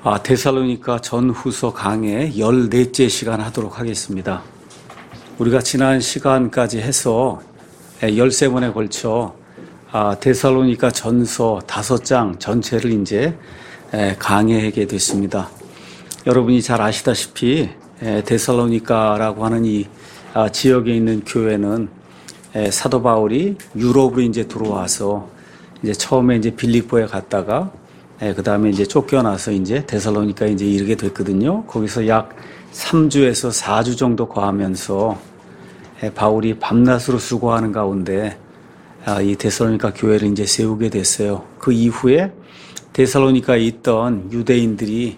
데살로니가 전후서 강의 14째 시간 하도록 하겠습니다. 우리가 지난 시간까지 해서 13번에 걸쳐 데살로니가 전서 5장 전체를 이제 강의하게 됐습니다. 여러분이 잘 아시다시피 데살로니가라고 하는 이 지역에 있는 교회는 사도 바울이 유럽으로 이제 들어와서 이제 처음에 이제 빌립보에 갔다가 그 다음에 이제 쫓겨나서 이제 데살로니가에 이제 이르게 됐거든요. 거기서 약 3주에서 4주 정도 거하면서 바울이 밤낮으로 수고하는 가운데 이 데살로니가 교회를 이제 세우게 됐어요. 그 이후에 데살로니가에 있던 유대인들이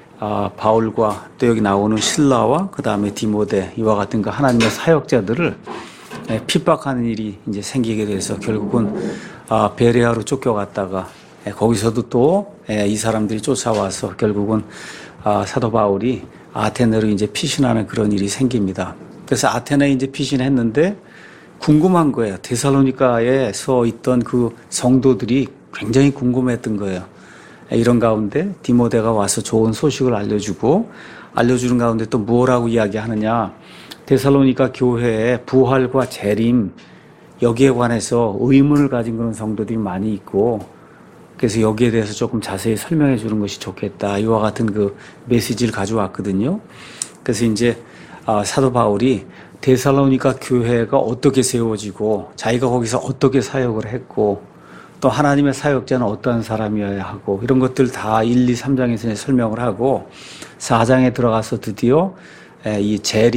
바울과 또 여기 나오는 실라와 그 다음에 디모데 이와 같은 그 하나님의 사역자들을 핍박하는 일이 이제 생기게 돼서 결국은 베레아로 쫓겨갔다가 거기서도 또 이 사람들이 쫓아와서 결국은 사도 바울이 아테네로 이제 피신하는 그런 일이 생깁니다. 그래서 아테네에 이제 피신했는데 궁금한 거예요. 데살로니가에서 있던 그 성도들이 굉장히 궁금했던 거예요. 이런 가운데 디모데가 와서 좋은 소식을 알려주는 가운데 또 뭐라고 이야기하느냐. 데살로니가 교회의 부활과 재림 여기에 관해서 의문을 가진 그런 성도들이 많이 있고 그래서 여기에 대해서 조금 자세히 설명해 주는 것이 좋겠다. 이와 같은 그 메시지를 가져왔거든요. 그래서 이제 사도 바울이 데살로니가 교회가 어떻게 세워지고 자기가 거기서 어떻게 사역을 했고 또 하나님의 사역자는 어떠한 사람이어야 하고 이런 것들 다 1, 2, 3장에서 설명을 하고 4장에 들어가서 드디어 이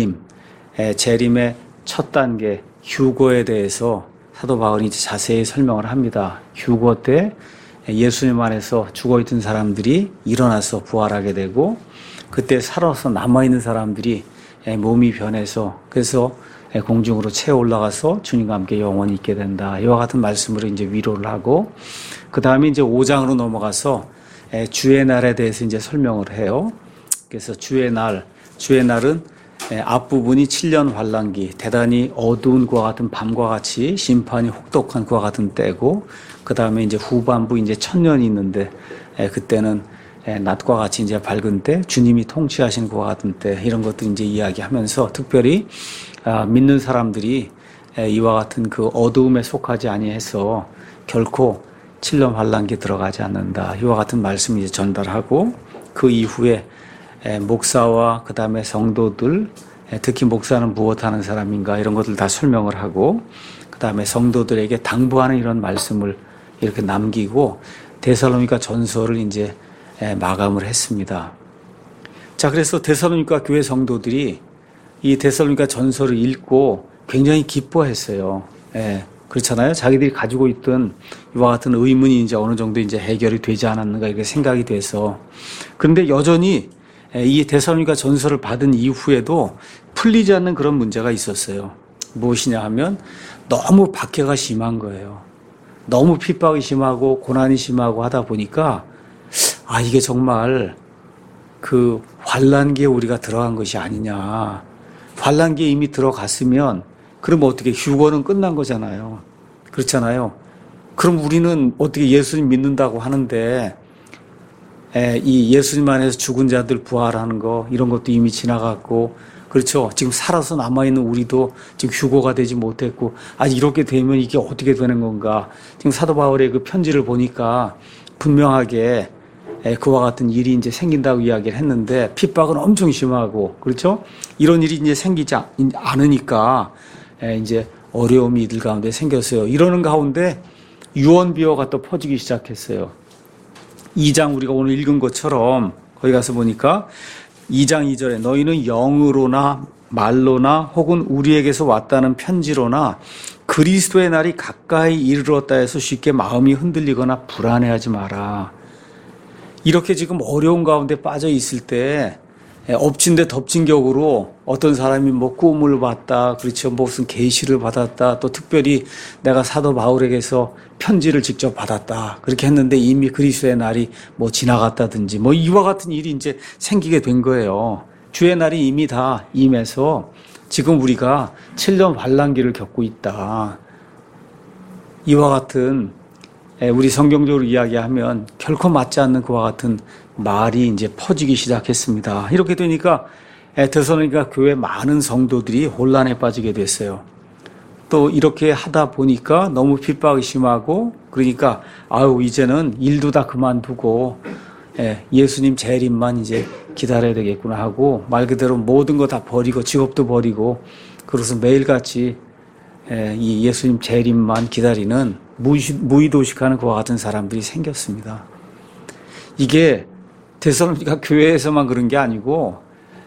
재림의 첫 단계 휴거에 대해서 사도 바울이 이제 자세히 설명을 합니다. 휴거 때 예수님 안에서 죽어있던 사람들이 일어나서 부활하게 되고 그때 살아서 남아있는 사람들이 몸이 변해서 그래서 공중으로 채 올라가서 주님과 함께 영원히 있게 된다. 이와 같은 말씀으로 이제 위로를 하고 그 다음에 이제 5장으로 넘어가서 주의 날에 대해서 이제 설명을 해요. 그래서 주의 날은 앞부분이 7년 환란기, 대단히 어두운 그와 같은 밤과 같이 심판이 혹독한 그와 같은 때고, 그 다음에 이제 후반부 이제 천년이 있는데, 그때는 낮과 같이 이제 밝은 때, 주님이 통치하신 그와 같은 때, 이런 것들 이제 이야기하면서 특별히 믿는 사람들이 이와 같은 그 어두움에 속하지 아니해서 결코 7년 환란기에 들어가지 않는다. 이와 같은 말씀 이제 전달하고, 그 이후에 목사와 그 다음에 성도들, 특히 목사는 무엇하는 사람인가 이런 것들 다 설명을 하고 그 다음에 성도들에게 당부하는 이런 말씀을 이렇게 남기고 데살로니가 전서를 이제 마감을 했습니다. 자, 그래서 데살로니가 교회 성도들이 이 데살로니가 전서를 읽고 굉장히 기뻐했어요. 그렇잖아요. 자기들이 가지고 있던 이와 같은 의문이 이제 어느 정도 이제 해결이 되지 않았는가 이렇게 생각이 돼서 그런데 여전히 이 데살로니가 전서를 받은 이후에도 풀리지 않는 그런 문제가 있었어요. 무엇이냐 하면 너무 박해가 심한 거예요. 너무 핍박이 심하고 고난이 심하고 하다 보니까 이게 정말 그 환란기에 우리가 들어간 것이 아니냐. 환란기에 이미 들어갔으면 그럼 어떻게 휴거는 끝난 거잖아요. 그렇잖아요. 그럼 우리는 어떻게 예수님 믿는다고 하는데 이 예수님 안에서 죽은 자들 부활하는 거 이런 것도 이미 지나갔고 그렇죠. 지금 살아서 남아있는 우리도 지금 휴거가 되지 못했고 이렇게 되면 이게 어떻게 되는 건가. 지금 사도 바울의 그 편지를 보니까 분명하게 그와 같은 일이 이제 생긴다고 이야기를 했는데 핍박은 엄청 심하고 그렇죠. 이런 일이 이제 생기지 않으니까 이제 어려움이 이들 가운데 생겼어요. 이러는 가운데 유언비어가 또 퍼지기 시작했어요. 2장 우리가 오늘 읽은 것처럼 거기 가서 보니까 2장 2절에 너희는 영으로나 말로나 혹은 우리에게서 왔다는 편지로나 그리스도의 날이 가까이 이르렀다 해서 쉽게 마음이 흔들리거나 불안해하지 마라. 이렇게 지금 어려운 가운데 빠져 있을 때 엎친 데 덮친 격으로 어떤 사람이 뭐 꿈을 봤다, 그렇죠, 무슨 계시를 받았다, 또 특별히 내가 사도 바울에게서 편지를 직접 받았다 그렇게 했는데 이미 그리스도의 날이 뭐 지나갔다든지 뭐 이와 같은 일이 이제 생기게 된 거예요. 주의 날이 이미 다 임해서 지금 우리가 7년 환란기를 겪고 있다. 이와 같은 우리 성경적으로 이야기하면 결코 맞지 않는 그와 같은 말이 이제 퍼지기 시작했습니다. 이렇게 되니까 데살로니가 교회 많은 성도들이 혼란에 빠지게 됐어요. 또 이렇게 하다 보니까 너무 핍박이 심하고 그러니까 이제는 일도 다 그만두고 예수님 재림만 이제 기다려야 되겠구나 하고 말 그대로 모든 거 다 버리고 직업도 버리고 그래서 매일같이 이 예수님 재림만 기다리는 무의도식하는 그와 같은 사람들이 생겼습니다. 이게 데살로니가 교회에서만 그런 게 아니고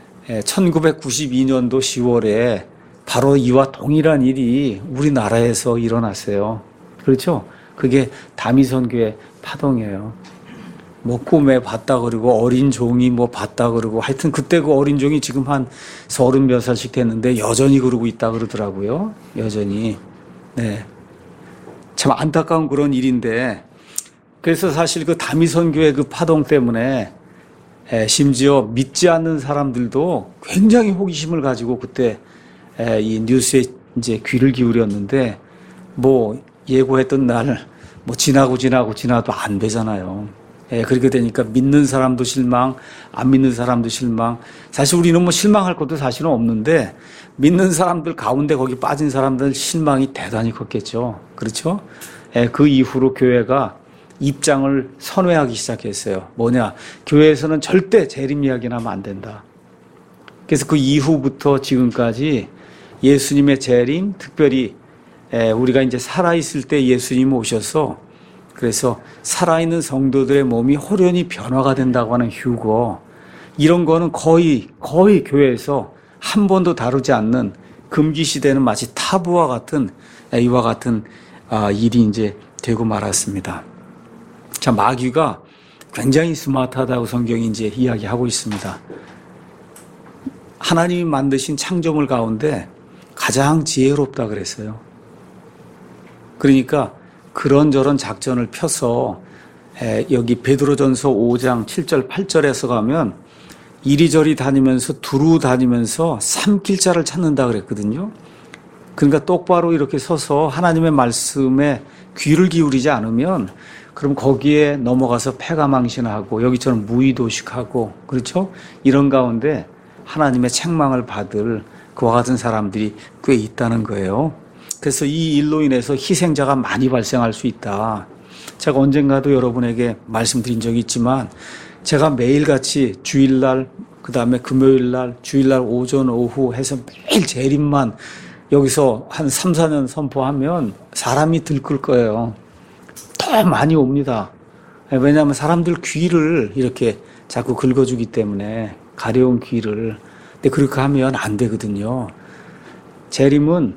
1992년도 10월에 바로 이와 동일한 일이 우리나라에서 일어났어요. 그렇죠? 그게 다미선교회 파동이에요. 뭐 꿈에 봤다 그러고 어린 종이 뭐 봤다 그러고 하여튼 그때 그 어린 종이 지금 한 30몇 살씩 됐는데 여전히 그러고 있다 그러더라고요. 여전히. 네. 참 안타까운 그런 일인데 그래서 사실 그 다미선교회 그 파동 때문에 심지어 믿지 않는 사람들도 굉장히 호기심을 가지고 그때 이 뉴스에 이제 귀를 기울였는데 뭐 예고했던 날 뭐 지나도 안 되잖아요. 그렇게 되니까 믿는 사람도 실망, 안 믿는 사람도 실망. 사실 우리는 뭐 실망할 것도 사실은 없는데 믿는 사람들 가운데 거기 빠진 사람들 실망이 대단히 컸겠죠. 그렇죠? 그 이후로 교회가 입장을 선회하기 시작했어요. 뭐냐? 교회에서는 절대 재림 이야기는 하면 안 된다. 그래서 그 이후부터 지금까지 예수님의 재림, 특별히 우리가 이제 살아있을 때 예수님 오셔서 그래서 살아있는 성도들의 몸이 호련히 변화가 된다고 하는 휴거, 이런 거는 거의 교회에서 한 번도 다루지 않는 금기시되는 마치 타부와 같은 이와 같은 일이 이제 되고 말았습니다. 자, 마귀가 굉장히 스마트하다고 성경이 이제 이야기하고 있습니다. 하나님이 만드신 창조물 가운데 가장 지혜롭다 그랬어요. 그러니까 그런저런 작전을 펴서 여기 베드로전서 5장 7절 8절에서 가면 이리저리 다니면서 두루 다니면서 삼킬자를 찾는다 그랬거든요. 그러니까 똑바로 이렇게 서서 하나님의 말씀에 귀를 기울이지 않으면 그럼 거기에 넘어가서 패가망신하고 여기처럼 무의도식하고 그렇죠? 이런 가운데 하나님의 책망을 받을 그와 같은 사람들이 꽤 있다는 거예요. 그래서 이 일로 인해서 희생자가 많이 발생할 수 있다. 제가 언젠가도 여러분에게 말씀드린 적이 있지만 제가 매일같이 주일날 그다음에 금요일날 주일날 오전 오후 해서 매일 재림만 여기서 한 3, 4년 선포하면 사람이 들끓 거예요. 더 많이 옵니다. 왜냐하면 사람들 귀를 이렇게 자꾸 긁어주기 때문에 가려운 귀를. 근데 그렇게 하면 안 되거든요. 재림은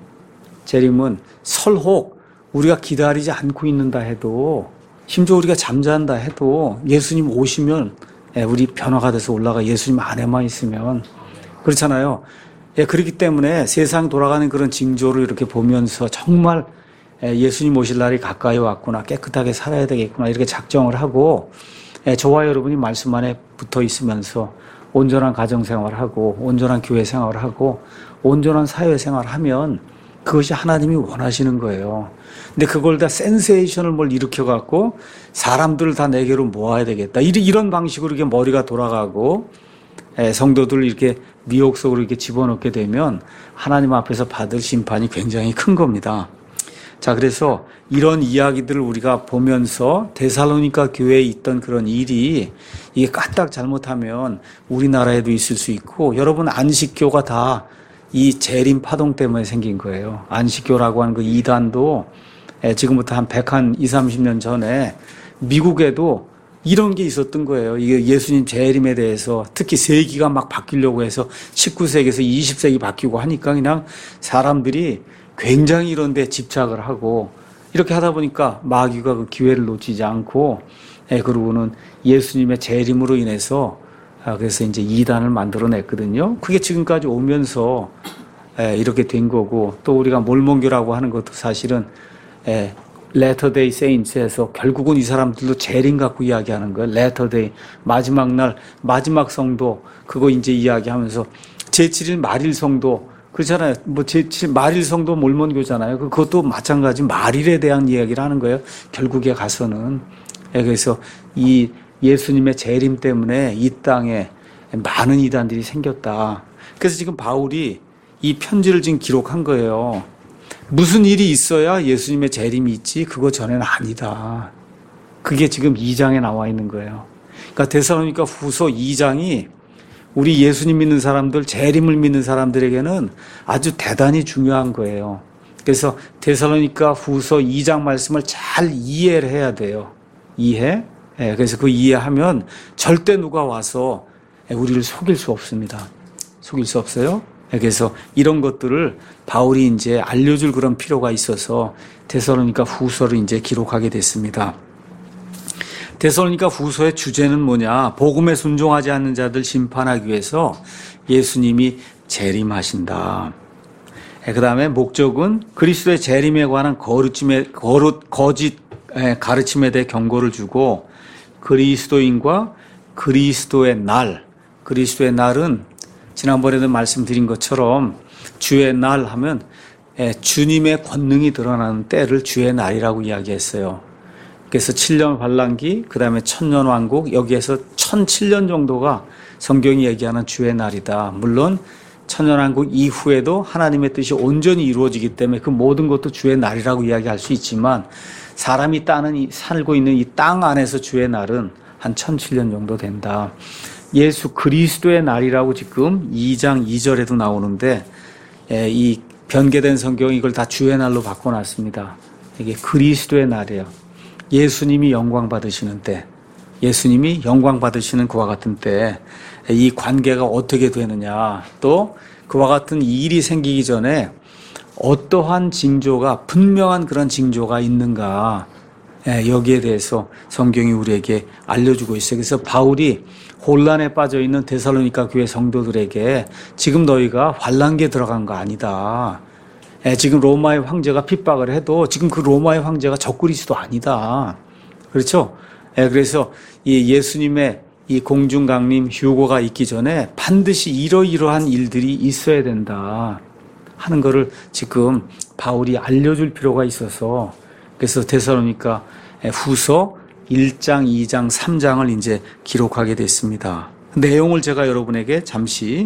설혹 우리가 기다리지 않고 있는다 해도 심지어 우리가 잠잔다 해도 예수님 오시면 우리 변화가 돼서 올라가 예수님 안에만 있으면 그렇잖아요. 그렇기 때문에 세상 돌아가는 그런 징조를 이렇게 보면서 정말 예수님 오실 날이 가까이 왔구나, 깨끗하게 살아야 되겠구나 이렇게 작정을 하고 저와 여러분이 말씀 안에 붙어 있으면서 온전한 가정생활하고 온전한 교회생활하고 온전한 사회생활하면 그것이 하나님이 원하시는 거예요. 근데 그걸 다 센세이션을 뭘 일으켜갖고 사람들을 다 내게로 모아야 되겠다. 이런 방식으로 이렇게 머리가 돌아가고 성도들을 이렇게 미혹 속으로 이렇게 집어넣게 되면 하나님 앞에서 받을 심판이 굉장히 큰 겁니다. 자, 그래서 이런 이야기들을 우리가 보면서 데살로니가 교회에 있던 그런 일이 이게 까딱 잘못하면 우리나라에도 있을 수 있고 여러분 안식교가 다 이 재림 파동 때문에 생긴 거예요. 안식교라고 하는 그 이단도 지금부터 한 120-30년 전에 미국에도 이런 게 있었던 거예요. 이게 예수님 재림에 대해서 특히 세기가 막 바뀌려고 해서 19세기에서 20세기 바뀌고 하니까 그냥 사람들이 굉장히 이런 데 집착을 하고 이렇게 하다 보니까 마귀가 그 기회를 놓치지 않고 그러고는 예수님의 재림으로 인해서 그래서 이제 이단을 만들어냈거든요. 그게 지금까지 오면서 이렇게 된 거고 또 우리가 몰몬교라고 하는 것도 사실은 레터데이 세인츠에서 결국은 이 사람들도 재림 갖고 이야기하는 거예요. 레터데이 마지막 날 마지막 성도 그거 이제 이야기하면서 제7일 말일 성도 그렇잖아요. 뭐 말일성도 몰몬교잖아요. 그것도 마찬가지 말일에 대한 이야기를 하는 거예요. 결국에 가서는. 그래서 이 예수님의 재림 때문에 이 땅에 많은 이단들이 생겼다. 그래서 지금 바울이 이 편지를 지금 기록한 거예요. 무슨 일이 있어야 예수님의 재림이 있지? 그거 전에는 아니다. 그게 지금 2장에 나와 있는 거예요. 그러니까 데살로니가 후서 2장이 우리 예수님 믿는 사람들, 재림을 믿는 사람들에게는 아주 대단히 중요한 거예요. 그래서 데살로니가 후서 2장 말씀을 잘 이해를 해야 돼요. 이해? 그래서 그 이해하면 절대 누가 와서 우리를 속일 수 없습니다. 속일 수 없어요. 그래서 이런 것들을 바울이 이제 알려줄 그런 필요가 있어서 데살로니가 후서를 이제 기록하게 됐습니다. 데살로니가 후서의 주제는 뭐냐? 복음에 순종하지 않는 자들 심판하기 위해서 예수님이 재림하신다. 그 다음에 목적은 그리스도의 재림에 관한 거짓 가르침에 대해 경고를 주고 그리스도인과 그리스도의 날은 지난번에도 말씀드린 것처럼 주의 날 하면 주님의 권능이 드러나는 때를 주의 날이라고 이야기했어요. 그래서 7년 환란기, 그 다음에 천년왕국, 여기에서 1007년 정도가 성경이 얘기하는 주의 날이다. 물론 천년왕국 이후에도 하나님의 뜻이 온전히 이루어지기 때문에 그 모든 것도 주의 날이라고 이야기할 수 있지만 사람이 살고 있는 이 땅 안에서 주의 날은 한 1007년 정도 된다. 예수 그리스도의 날이라고 지금 2장 2절에도 나오는데 이 변개된 성경이 이걸 다 주의 날로 바꿔놨습니다. 이게 그리스도의 날이에요. 예수님이 영광 받으시는 때, 예수님이 영광 받으시는 그와 같은 때 이 관계가 어떻게 되느냐, 또 그와 같은 일이 생기기 전에 어떠한 징조가, 분명한 그런 징조가 있는가, 여기에 대해서 성경이 우리에게 알려주고 있어요. 그래서 바울이 혼란에 빠져 있는 데살로니가 교회 성도들에게 지금 너희가 환란기에 들어간 거 아니다. 지금 로마의 황제가 핍박을 해도 지금 그 로마의 황제가 적그리스도 아니다. 그렇죠? 그래서 이 예수님의 이 공중 강림 휴고가 있기 전에 반드시 이러이러한 일들이 있어야 된다 하는 거를 지금 바울이 알려줄 필요가 있어서 그래서 데살로니가 후서 1장, 2장, 3장을 이제 기록하게 됐습니다. 내용을 제가 여러분에게 잠시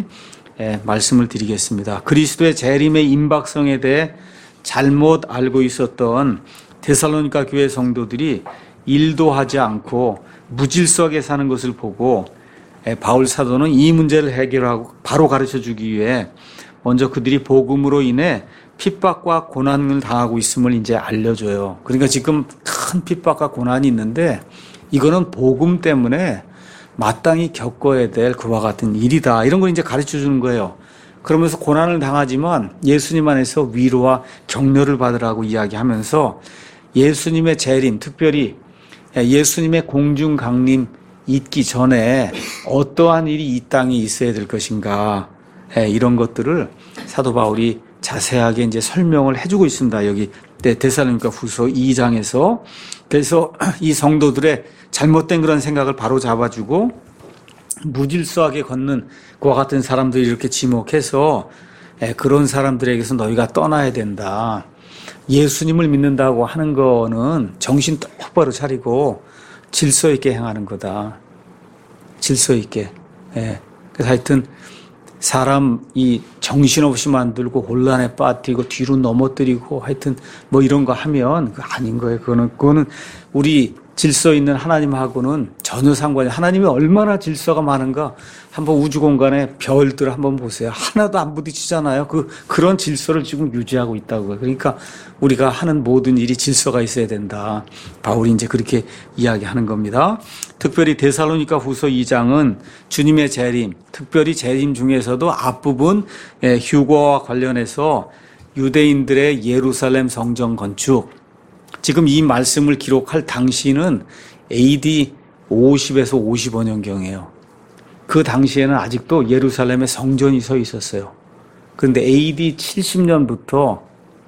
말씀을 드리겠습니다. 그리스도의 재림의 임박성에 대해 잘못 알고 있었던 데살로니가 교회 성도들이 일도 하지 않고 무질서하게 사는 것을 보고 바울 사도는 이 문제를 해결하고 바로 가르쳐 주기 위해 먼저 그들이 복음으로 인해 핍박과 고난을 당하고 있음을 이제 알려줘요. 그러니까 지금 큰 핍박과 고난이 있는데 이거는 복음 때문에 마땅히 겪어야 될 그와 같은 일이다. 이런 걸 이제 가르쳐 주는 거예요. 그러면서 고난을 당하지만 예수님 안에서 위로와 격려를 받으라고 이야기하면서 예수님의 재림, 특별히 예수님의 공중 강림 있기 전에 어떠한 일이 이 땅에 있어야 될 것인가, 이런 것들을 사도 바울이 자세하게 이제 설명을 해주고 있습니다. 여기 데살로니가 후서 2장에서. 그래서 이 성도들의 잘못된 그런 생각을 바로 잡아주고 무질서하게 걷는 그와 같은 사람들이 이렇게 지목해서 그런 사람들에게서 너희가 떠나야 된다. 예수님을 믿는다고 하는 거는 정신 똑바로 차리고 질서 있게 행하는 거다. 질서 있게. 그래서 하여튼 사람이 정신없이 만들고 혼란에 빠뜨리고 뒤로 넘어뜨리고 하여튼 뭐 이런 거 하면 그거 아닌 거예요. 그거는 우리 질서 있는 하나님하고는 전혀 상관이. 하나님이 얼마나 질서가 많은가. 한번 우주 공간에 별들 한번 보세요. 하나도 안 부딪히잖아요. 그런 질서를 지금 유지하고 있다고요. 그러니까 우리가 하는 모든 일이 질서가 있어야 된다. 바울이 이제 그렇게 이야기하는 겁니다. 특별히 데살로니가 후서 2장은 주님의 재림, 특별히 재림 중에서도 앞부분 휴거와 관련해서 유대인들의 예루살렘 성전 건축, 지금 이 말씀을 기록할 당시는 AD 50에서 55년경이에요. 그 당시에는 아직도 예루살렘에 성전이 서 있었어요. 그런데 AD 70년부터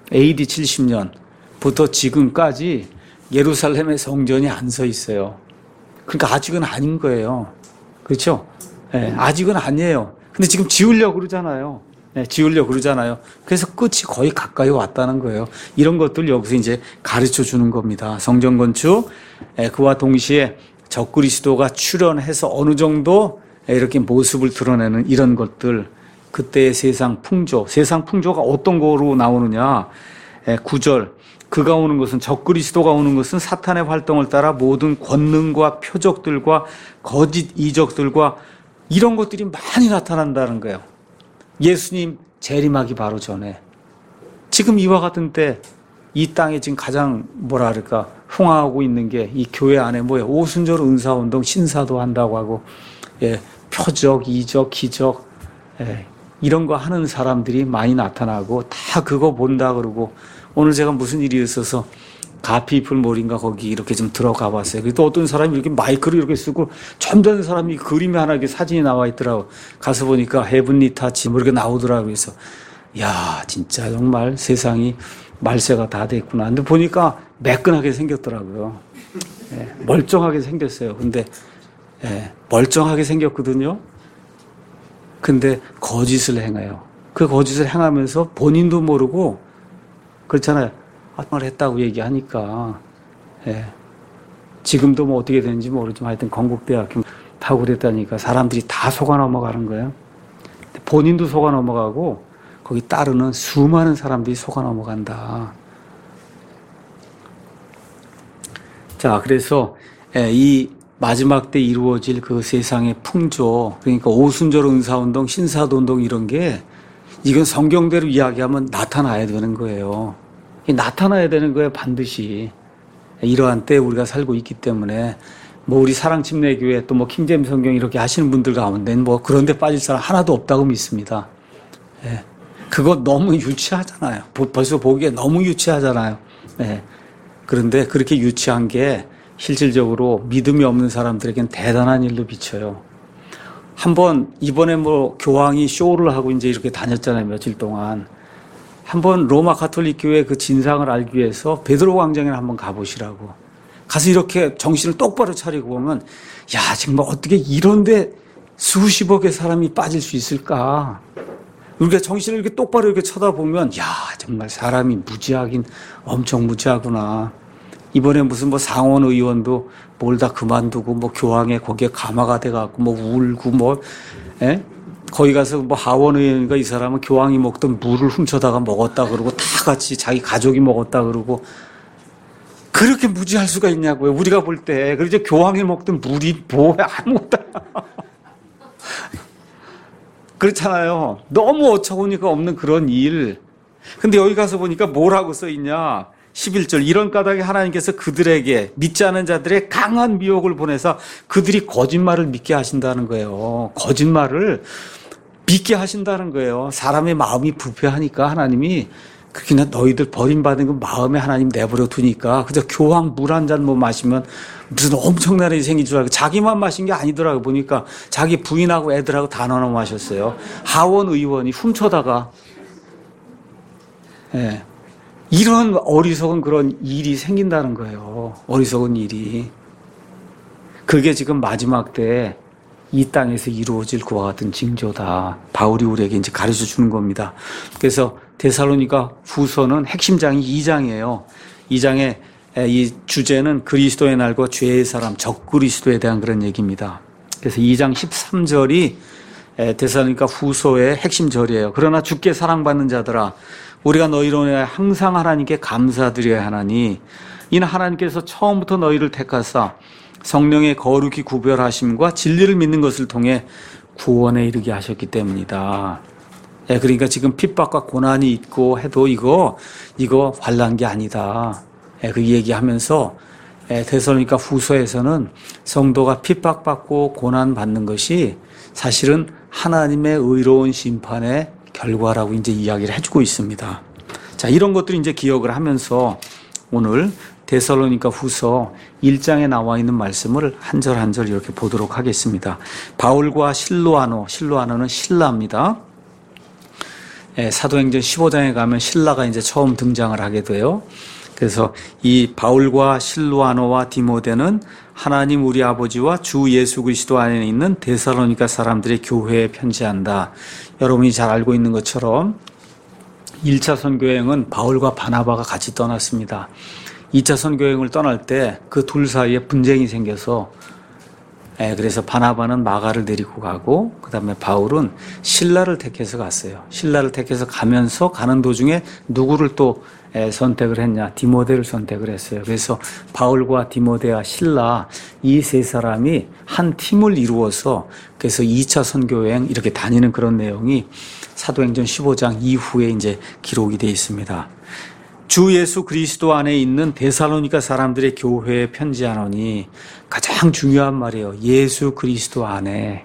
지금까지 예루살렘에 성전이 안 서 있어요. 그러니까 아직은 아닌 거예요. 그렇죠? 아직은 아니에요. 근데 지금 지으려고 그러잖아요. 지으려고 그러잖아요. 그래서 끝이 거의 가까이 왔다는 거예요. 이런 것들 여기서 이제 가르쳐 주는 겁니다. 성전 건축, 그와 동시에 적그리스도가 출현해서 어느 정도 이렇게 모습을 드러내는 이런 것들, 그때의 세상 풍조, 세상 풍조가 어떤 거로 나오느냐. 9절, 그가 오는 것은, 적그리스도가 오는 것은 사탄의 활동을 따라 모든 권능과 표적들과 거짓 이적들과 이런 것들이 많이 나타난다는 거예요. 예수님 재림하기 바로 전에. 지금 이와 같은 때 이 땅에 지금 가장 뭐라 그럴까 흥황하고 있는 게 이 교회 안에 뭐예요? 오순절 은사운동 신사도 한다고 하고, 표적, 이적, 기적, 이런 거 하는 사람들이 많이 나타나고 다 그거 본다 그러고, 오늘 제가 무슨 일이 있어서 가피플 몰인가 거기 이렇게 좀 들어가 봤어요. 또 어떤 사람이 이렇게 마이크를 이렇게 쓰고 점잖은 사람이 그림이 하나 이렇게 사진이 나와 있더라고. 가서 보니까 헤븐리 타치 뭐 이렇게 나오더라고요. 그래서 야, 진짜 정말 세상이 말세가 다 됐구나. 근데 보니까 매끈하게 생겼더라고요. 멀쩡하게 생겼어요. 근데 멀쩡하게 생겼거든요. 근데 거짓을 행해요. 그 거짓을 행하면서 본인도 모르고 그렇잖아요. 말 했다고 얘기하니까. 지금도 뭐 어떻게 되는지 모르지만 하여튼 건국대학교 타고 그랬다니까 사람들이 다 속아 넘어가는 거예요. 본인도 속아 넘어가고 거기 따르는 수많은 사람들이 속아 넘어간다. 자, 그래서 이 마지막 때 이루어질 그 세상의 풍조, 그러니까 오순절 은사운동, 신사도운동 이런 게 이건 성경대로 이야기하면 나타나야 되는 거예요. 나타나야 되는 거예요, 반드시. 이러한 때 우리가 살고 있기 때문에 뭐 우리 사랑침례교회 또 뭐 킹제임스 성경 이렇게 하시는 분들 가운데는 뭐 그런 데 빠질 사람 하나도 없다고 믿습니다. 그거 너무 유치하잖아요. 벌써 보기에 너무 유치하잖아요. 그런데 그렇게 유치한 게 실질적으로 믿음이 없는 사람들에겐 대단한 일로 비쳐요. 한번 이번에 뭐 교황이 쇼를 하고 이제 이렇게 다녔잖아요, 며칠 동안. 한번 로마 가톨릭 교회 그 진상을 알기 위해서 베드로 광장에 한번 가보시라고. 가서 이렇게 정신을 똑바로 차리고 보면, 야, 정말 어떻게 이런데 수십억의 사람이 빠질 수 있을까? 우리가 정신을 이렇게 똑바로 이렇게 쳐다보면, 야, 정말 사람이 무지하긴 엄청 무지하구나. 이번에 무슨 뭐 상원 의원도 뭘 다 그만두고 뭐 교황에 거기에 감화가 돼갖고 뭐 울고 뭐, 거기 가서 뭐 하원 의원인가 이 사람은 교황이 먹던 물을 훔쳐다가 먹었다 그러고 다 같이 자기 가족이 먹었다 그러고 그렇게 무지할 수가 있냐고요. 우리가 볼 때. 그래서 교황이 먹던 물이 뭐야 아무것도 그렇잖아요. 너무 어처구니가 없는 그런 일. 근데 여기 가서 보니까 뭐라고 써있냐. 11절 이런 까닭에 하나님께서 그들에게 믿지 않은 자들의 강한 미혹을 보내서 그들이 거짓말을 믿게 하신다는 거예요. 거짓말을 믿게 하신다는 거예요. 사람의 마음이 부패하니까 하나님이 그렇게 너희들 버림받은 그 마음에 하나님 내버려 두니까 그저 교황 물 한 잔 뭐 마시면 무슨 엄청난 일이 생긴 줄 알고 자기만 마신 게 아니더라고. 보니까 자기 부인하고 애들하고 다 나눠 마셨어요. 하원 의원이 훔쳐다가 이런 어리석은 그런 일이 생긴다는 거예요. 어리석은 일이. 그게 지금 마지막 때 이 땅에서 이루어질 그와 같은 징조다. 바울이 우리에게 이제 가르쳐 주는 겁니다. 그래서 데살로니가 후서는 핵심장이 2장이에요. 2장의 이 주제는 그리스도의 날과 죄의 사람, 적그리스도에 대한 그런 얘기입니다. 그래서 2장 13절이 데살로니가 후서의 핵심 절이에요. 그러나 주께 사랑받는 자들아 우리가 너희로 인하여 항상 하나님께 감사드려야 하나니 이는 하나님께서 처음부터 너희를 택하사 성령의 거룩히 구별하심과 진리를 믿는 것을 통해 구원에 이르게 하셨기 때문이다. 그러니까 지금 핍박과 고난이 있고 해도 이거 환난 게 아니다. 그 얘기하면서 데살로니가 후서에서는 성도가 핍박받고 고난받는 것이 사실은 하나님의 의로운 심판의 결과라고 이제 이야기를 해주고 있습니다. 자, 이런 것들 이제 기억을 하면서 오늘 데살로니가 후서 1장에 나와 있는 말씀을 한 절 한 절 이렇게 보도록 하겠습니다. 바울과 실로아노는 신라입니다. 사도행전 15장에 가면 신라가 이제 처음 등장을 하게 돼요. 그래서 이 바울과 실루아노와 디모데는 하나님 우리 아버지와 주 예수 그리스도 안에 있는 데살로니가 사람들의 교회에 편지한다. 여러분이 잘 알고 있는 것처럼 1차 선교여행은 바울과 바나바가 같이 떠났습니다. 2차 선교여행을 떠날 때 그 둘 사이에 분쟁이 생겨서 그래서 바나바는 마가를 데리고 가고 그 다음에 바울은 실라를 택해서 갔어요. 실라를 택해서 가면서 가는 도중에 누구를 또 선택을 했냐? 디모데를 선택을 했어요. 그래서 바울과 디모데와 실라 이 세 사람이 한 팀을 이루어서 그래서 2차 선교여행 이렇게 다니는 그런 내용이 사도행전 15장 이후에 이제 기록이 되어 있습니다. 주 예수 그리스도 안에 있는 데살로니가 사람들의 교회에 편지하노니 가장 중요한 말이에요. 예수 그리스도 안에.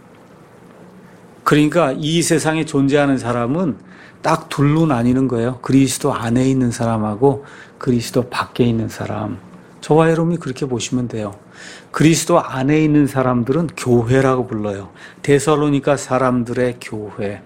그러니까 이 세상에 존재하는 사람은 딱 둘로 나뉘는 거예요. 그리스도 안에 있는 사람하고 그리스도 밖에 있는 사람. 저와 여러분이 그렇게 보시면 돼요. 그리스도 안에 있는 사람들은 교회라고 불러요. 데살로니가 사람들의 교회.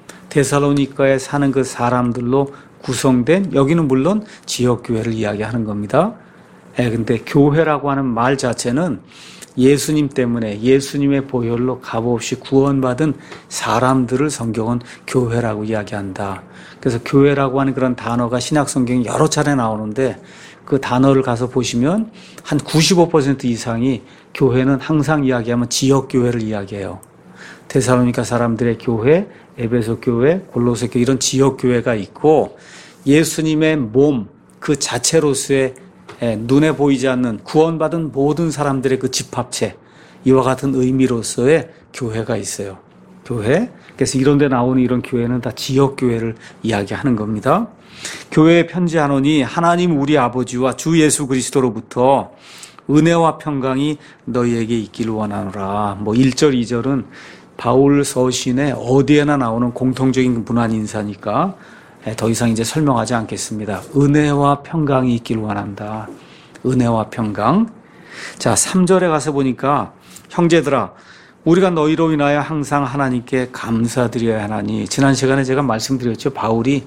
데살로니가에 사는 그 사람들로 구성된, 여기는 물론 지역교회를 이야기하는 겁니다. 근데 교회라고 하는 말 자체는 예수님 때문에 예수님의 보혈로 값없이 구원받은 사람들을 성경은 교회라고 이야기한다. 그래서 교회라고 하는 그런 단어가 신약 성경에 여러 차례 나오는데 그 단어를 가서 보시면 한 95% 이상이 교회는 항상 이야기하면 지역교회를 이야기해요. 데살로니가 사람들의 교회, 에베소 교회, 골로새 교회 이런 지역교회가 있고 예수님의 몸 그 자체로서의 눈에 보이지 않는 구원받은 모든 사람들의 그 집합체 이와 같은 의미로서의 교회가 있어요. 교회. 그래서 이런 데 나오는 이런 교회는 다 지역교회를 이야기하는 겁니다. 교회에 편지하노니 하나님 우리 아버지와 주 예수 그리스도로부터 은혜와 평강이 너희에게 있기를 원하노라. 1절, 2절은 바울 서신에 어디에나 나오는 공통적인 문안 인사니까 더 이상 이제 설명하지 않겠습니다. 은혜와 평강이 있기를 원한다. 은혜와 평강. 자, 3절에 가서 보니까 형제들아 우리가 너희로 인하여 항상 하나님께 감사드려야 하나니 지난 시간에 제가 말씀드렸죠. 바울이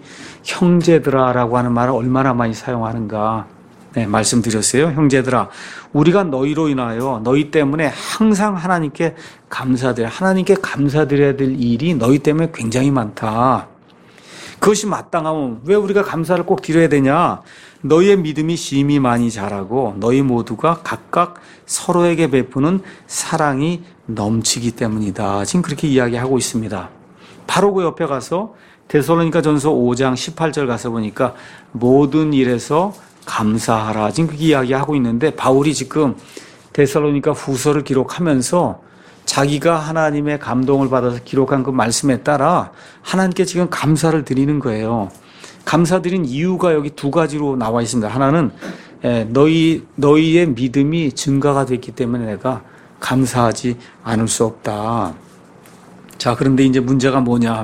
형제들아라고 하는 말을 얼마나 많이 사용하는가 말씀드렸어요. 형제들아 우리가 너희로 인하여 너희 때문에 항상 하나님께 감사드려야 하나님께 감사드려야 될 일이 너희 때문에 굉장히 많다. 그것이 마땅하면 왜 우리가 감사를 꼭 드려야 되냐? 너희의 믿음이 심히 많이 자라고 너희 모두가 각각 서로에게 베푸는 사랑이 넘치기 때문이다. 지금 그렇게 이야기하고 있습니다. 바로 그 옆에 가서 데살로니가 전서 5장 18절 가서 보니까 모든 일에서 감사하라. 지금 그렇게 이야기하고 있는데 바울이 지금 데살로니가 후서를 기록하면서 자기가 하나님의 감동을 받아서 기록한 그 말씀에 따라 하나님께 지금 감사를 드리는 거예요. 감사드린 이유가 여기 두 가지로 나와 있습니다. 하나는 너희의 믿음이 증가가 됐기 때문에 내가 감사하지 않을 수 없다. 자, 그런데 이제 문제가 뭐냐?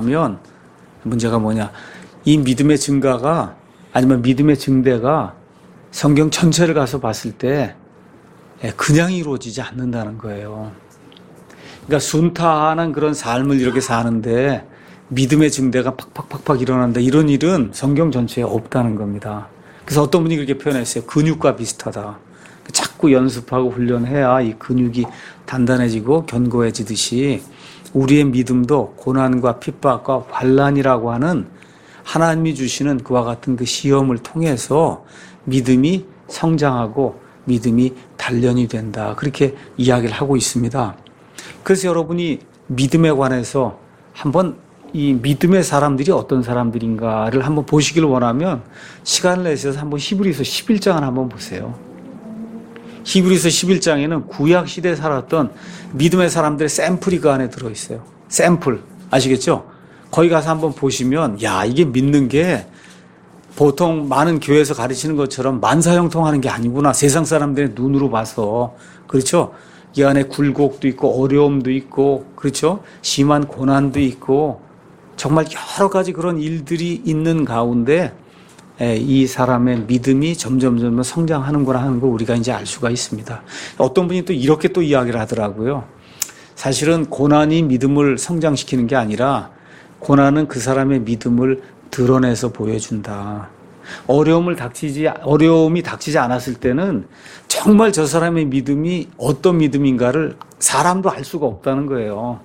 이 믿음의 증가가 아니면 믿음의 증대가 성경 전체를 가서 봤을 때 그냥 이루어지지 않는다는 거예요. 그러니까 순탄한 그런 삶을 이렇게 사는데 믿음의 증대가 팍팍팍팍 일어난다. 이런 일은 성경 전체에 없다는 겁니다. 그래서 어떤 분이 그렇게 표현했어요. 근육과 비슷하다. 자꾸 연습하고 훈련해야 이 근육이 단단해지고 견고해지듯이 우리의 믿음도 고난과 핍박과 환난이라고 하는 하나님이 주시는 그와 같은 그 시험을 통해서 믿음이 성장하고 믿음이 단련이 된다. 그렇게 이야기를 하고 있습니다. 그래서 여러분이 믿음에 관해서 한번 이 믿음의 사람들이 어떤 사람들인가를 한번 보시기를 원하면 시간을 내셔서 한번 히브리서 11장을 한번 보세요. 히브리서 11장에는 구약 시대에 살았던 믿음의 사람들의 샘플이 그 안에 들어있어요. 샘플. 아시겠죠? 거기 가서 한번 보시면 야, 이게 믿는 게 보통 많은 교회에서 가르치는 것처럼 만사형통하는 게 아니구나. 세상 사람들의 눈으로 봐서. 그렇죠? 이 안에 굴곡도 있고 어려움도 있고 그렇죠? 심한 고난도 있고 정말 여러 가지 그런 일들이 있는 가운데 이 사람의 믿음이 점점 성장하는구나 하는 걸 우리가 이제 알 수가 있습니다. 어떤 분이 또 이렇게 또 이야기를 하더라고요. 사실은 고난이 믿음을 성장시키는 게 아니라 고난은 그 사람의 믿음을 드러내서 보여준다. 어려움이 닥치지 않았을 때는 정말 저 사람의 믿음이 어떤 믿음인가를 사람도 알 수가 없다는 거예요.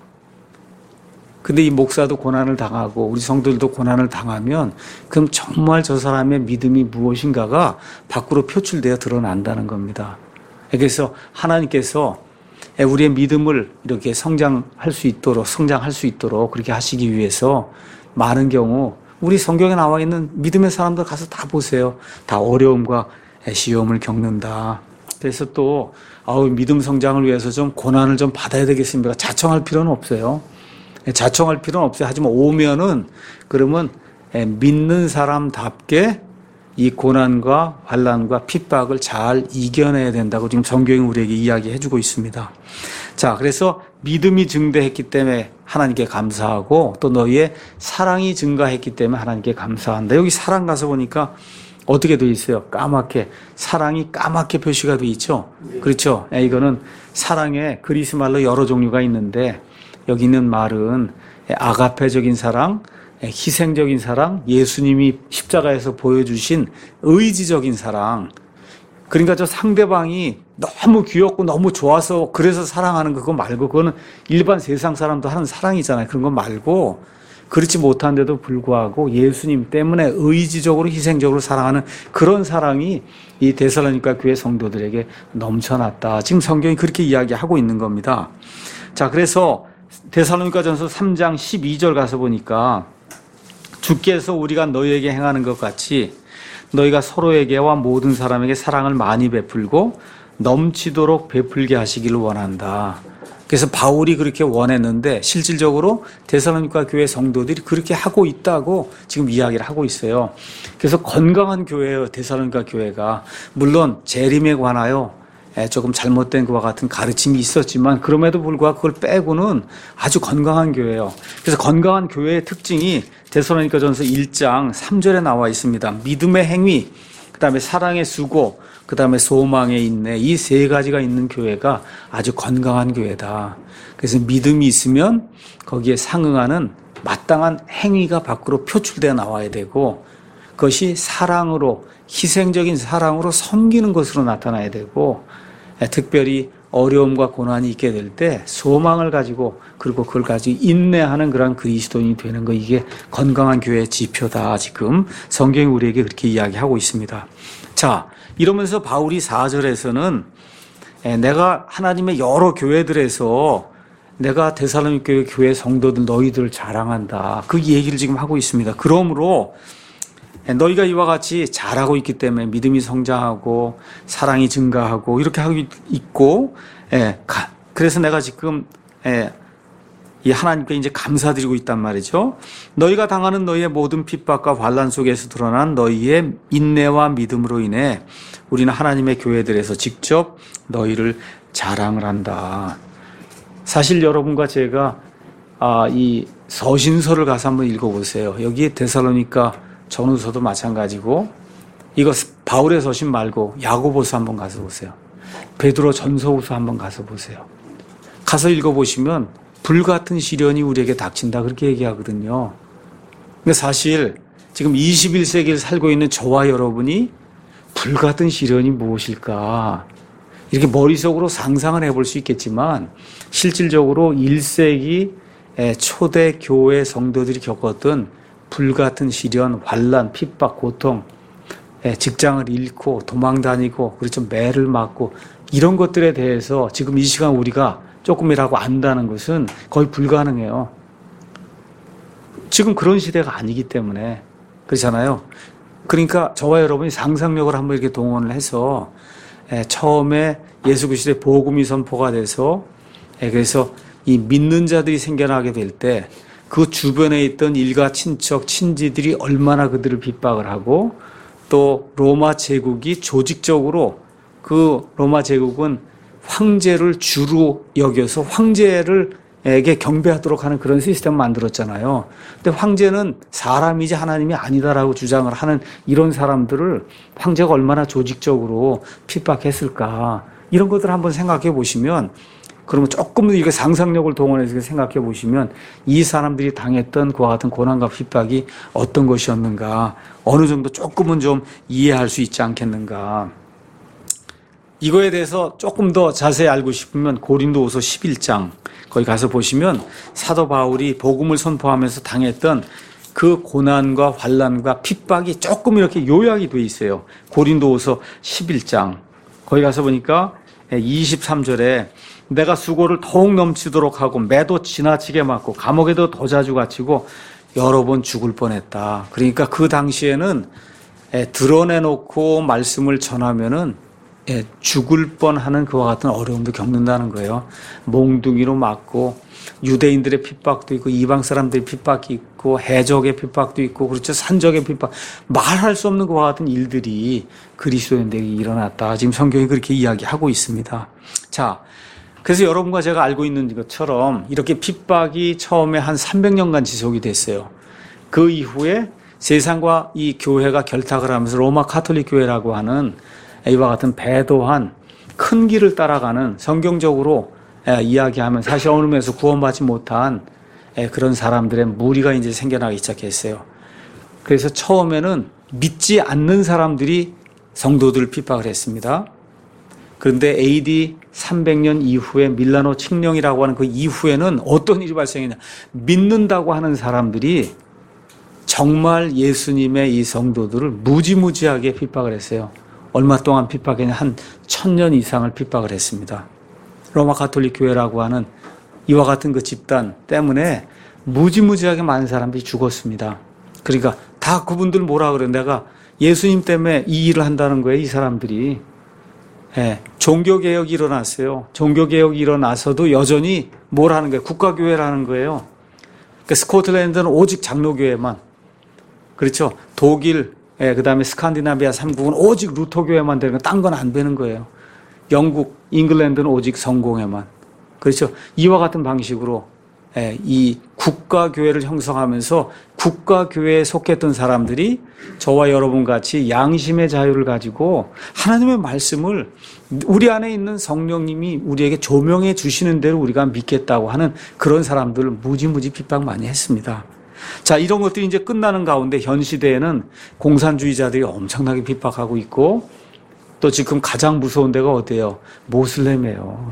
근데 이 목사도 고난을 당하고 우리 성도들도 고난을 당하면 그럼 정말 저 사람의 믿음이 무엇인가가 밖으로 표출되어 드러난다는 겁니다. 그래서 하나님께서 우리의 믿음을 이렇게 성장할 수 있도록 그렇게 하시기 위해서 많은 경우 우리 성경에 나와 있는 믿음의 사람들 가서 다 보세요. 다 어려움과 시험을 겪는다. 그래서 또 믿음 성장을 위해서 좀 고난을 좀 받아야 되겠습니까? 자청할 필요는 없어요. 자청할 필요는 없어요. 하지만 오면은 그러면 믿는 사람답게 이 고난과 환난과 핍박을 잘 이겨내야 된다고 지금 성경이 우리에게 이야기해주고 있습니다. 자, 그래서 믿음이 증대했기 때문에 하나님께 감사하고 또 너희의 사랑이 증가했기 때문에 하나님께 감사한다. 여기 사랑 가서 보니까 어떻게 돼 있어요? 까맣게, 사랑이 까맣게 표시가 돼 있죠? 그렇죠? 이거는 사랑의 그리스 말로 여러 종류가 있는데 여기 있는 말은 아가페적인 사랑, 희생적인 사랑, 예수님이 십자가에서 보여주신 의지적인 사랑. 그러니까 저 상대방이 너무 귀엽고 너무 좋아서 그래서 사랑하는 그거 말고 그거는 일반 세상 사람도 하는 사랑이잖아요. 그런 거 말고 그렇지 못한데도 불구하고 예수님 때문에 의지적으로 희생적으로 사랑하는 그런 사랑이 이 데살로니가 교회 성도들에게 넘쳐났다. 지금 성경이 그렇게 이야기하고 있는 겁니다. 자, 그래서 데살로니가전서 3장 12절 가서 보니까 주께서 우리가 너희에게 행하는 것 같이 너희가 서로에게와 모든 사람에게 사랑을 많이 베풀고 넘치도록 베풀게 하시기를 원한다. 그래서 바울이 그렇게 원했는데 실질적으로 데살로니가 교회 성도들이 그렇게 하고 있다고 지금 이야기를 하고 있어요. 그래서 건강한 교회예요. 데살로니가 교회가. 물론 재림에 관하여 조금 잘못된 것과 같은 가르침이 있었지만 그럼에도 불구하고 그걸 빼고는 아주 건강한 교회예요. 그래서 건강한 교회의 특징이 데살로니가전서 1장 3절에 나와 있습니다. 믿음의 행위, 그다음에 사랑의 수고, 그다음에 소망의 인내, 이 세 가지가 있는 교회가 아주 건강한 교회다. 그래서 믿음이 있으면 거기에 상응하는 마땅한 행위가 밖으로 표출되어 나와야 되고 그것이 사랑으로, 희생적인 사랑으로 섬기는 것으로 나타나야 되고 특별히 어려움과 고난이 있게 될 때 소망을 가지고 그리고 그걸 가지고 인내하는 그런 그리스도인이 되는 거, 이게 건강한 교회의 지표다. 지금 성경이 우리에게 그렇게 이야기하고 있습니다. 자, 이러면서 바울이 4절에서는 내가 하나님의 여러 교회들에서 내가 데살로니가 교회 성도들 너희들을 자랑한다. 그 얘기를 지금 하고 있습니다. 그러므로 너희가 이와 같이 잘하고 있기 때문에 믿음이 성장하고 사랑이 증가하고 이렇게 하고 있고, 그래서 내가 지금 이 하나님께 이제 감사드리고 있단 말이죠. 너희가 당하는 너희의 모든 핍박과 환난 속에서 드러난 너희의 인내와 믿음으로 인해 우리는 하나님의 교회들에서 직접 너희를 자랑을 한다. 사실 여러분과 제가 이 서신서를 가서 한번 읽어보세요. 여기에 데살로니가 전후서도 마찬가지고, 이거 바울의 서신 말고 야고보서 한번 가서 보세요. 베드로 전서후서 한번 가서 보세요. 가서 읽어보시면 불같은 시련이 우리에게 닥친다 그렇게 얘기하거든요. 근데 사실 지금 21세기를 살고 있는 저와 여러분이 불같은 시련이 무엇일까 이렇게 머릿속으로 상상을 해볼 수 있겠지만 실질적으로 1세기 초대 교회 성도들이 겪었던 불같은 시련, 환난, 핍박, 고통, 직장을 잃고 도망다니고 그렇죠, 매를 맞고 이런 것들에 대해서 지금 이 시간 우리가 조금이라고 안다는 것은 거의 불가능해요. 지금 그런 시대가 아니기 때문에 그렇잖아요. 그러니까 저와 여러분이 상상력을 한번 이렇게 동원을 해서 처음에 예수 그리스도의 복음이 선포가 돼서 그래서 이 믿는 자들이 생겨나게 될 때 그 주변에 있던 일가 친척 친지들이 얼마나 그들을 핍박을 하고 또 로마 제국이 조직적으로 그 로마 제국은 황제를 주로 여겨서 황제에게 경배하도록 하는 그런 시스템을 만들었잖아요. 근데 황제는 사람이지 하나님이 아니다라고 주장을 하는 이런 사람들을 황제가 얼마나 조직적으로 핍박했을까, 이런 것들을 한번 생각해 보시면 그러면 조금 더 이거 상상력을 동원해서 생각해 보시면 이 사람들이 당했던 그와 같은 고난과 핍박이 어떤 것이었는가, 어느 정도 조금은 좀 이해할 수 있지 않겠는가. 이거에 대해서 조금 더 자세히 알고 싶으면 고린도후서 11장 거기 가서 보시면 사도 바울이 복음을 선포하면서 당했던 그 고난과 환난과 핍박이 조금 이렇게 요약이 돼 있어요. 고린도후서 11장 거기 가서 보니까 23절에 내가 수고를 더욱 넘치도록 하고 매도 지나치게 맞고 감옥에도 더 자주 갇히고 여러 번 죽을 뻔했다. 그러니까 그 당시에는 드러내놓고 말씀을 전하면은 죽을 뻔하는 그와 같은 어려움도 겪는다는 거예요. 몽둥이로 맞고 유대인들의 핍박도 있고 이방 사람들의 핍박이 있고 해적의 핍박도 있고 그렇죠. 산적의 핍박, 말할 수 없는 그와 같은 일들이 그리스도인들에게 일어났다. 지금 성경이 그렇게 이야기하고 있습니다. 자, 그래서 여러분과 제가 알고 있는 것처럼 이렇게 핍박이 처음에 한 300년간 지속이 됐어요. 그 이후에 세상과 이 교회가 결탁을 하면서 로마 카톨릭 교회라고 하는 이와 같은 배도한 큰 길을 따라가는 성경적으로 이야기하면 사실 어느 면에서 구원받지 못한 그런 사람들의 무리가 이제 생겨나기 시작했어요. 그래서 처음에는 믿지 않는 사람들이 성도들을 핍박을 했습니다. 그런데 AD 300년 이후에 밀라노 칙령이라고 하는 그 이후에는 어떤 일이 발생했냐. 믿는다고 하는 사람들이 정말 예수님의 이 성도들을 무지무지하게 핍박을 했어요. 얼마 동안 핍박했냐. 한 1000년 이상을 핍박을 했습니다. 로마 가톨릭 교회라고 하는 이와 같은 그 집단 때문에 무지무지하게 많은 사람들이 죽었습니다. 그러니까 다 그분들 뭐라 그래요. 내가 예수님 때문에 이 일을 한다는 거예요. 이 사람들이. 종교개혁이 일어났어요. 종교개혁이 일어나서도 여전히 뭘 하는 거예요? 국가교회라는 거예요. 그러니까 스코틀랜드는 오직 장로교회만. 그렇죠. 독일, 그 다음에 스칸디나비아 3국은 오직 루터교회만 되는 거, 딴 건 안 되는 거예요. 영국, 잉글랜드는 오직 성공회만. 그렇죠. 이와 같은 방식으로 이 국가교회를 형성하면서 국가교회에 속했던 사람들이 저와 여러분 같이 양심의 자유를 가지고 하나님의 말씀을 우리 안에 있는 성령님이 우리에게 조명해 주시는 대로 우리가 믿겠다고 하는 그런 사람들을 무지무지 핍박 많이 했습니다. 자, 이런 것들이 이제 끝나는 가운데 현 시대에는 공산주의자들이 엄청나게 핍박하고 있고 또 지금 가장 무서운 데가 어디예요? 모슬렘이에요.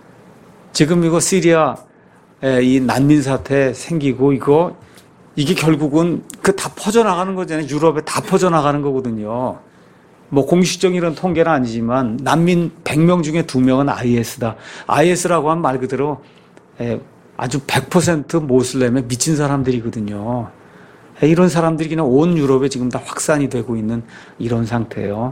지금 이거 시리아 이 난민 사태 생기고 이게 결국은 그 다 퍼져나가는 거잖아요. 유럽에 다 퍼져나가는 거거든요. 뭐 공식적인 이런 통계는 아니지만 난민 100명 중에 2명은 IS다. IS라고 하면 말 그대로 아주 100% 모슬렘에 미친 사람들이거든요. 이런 사람들이 그냥 온 유럽에 지금 다 확산이 되고 있는 이런 상태예요.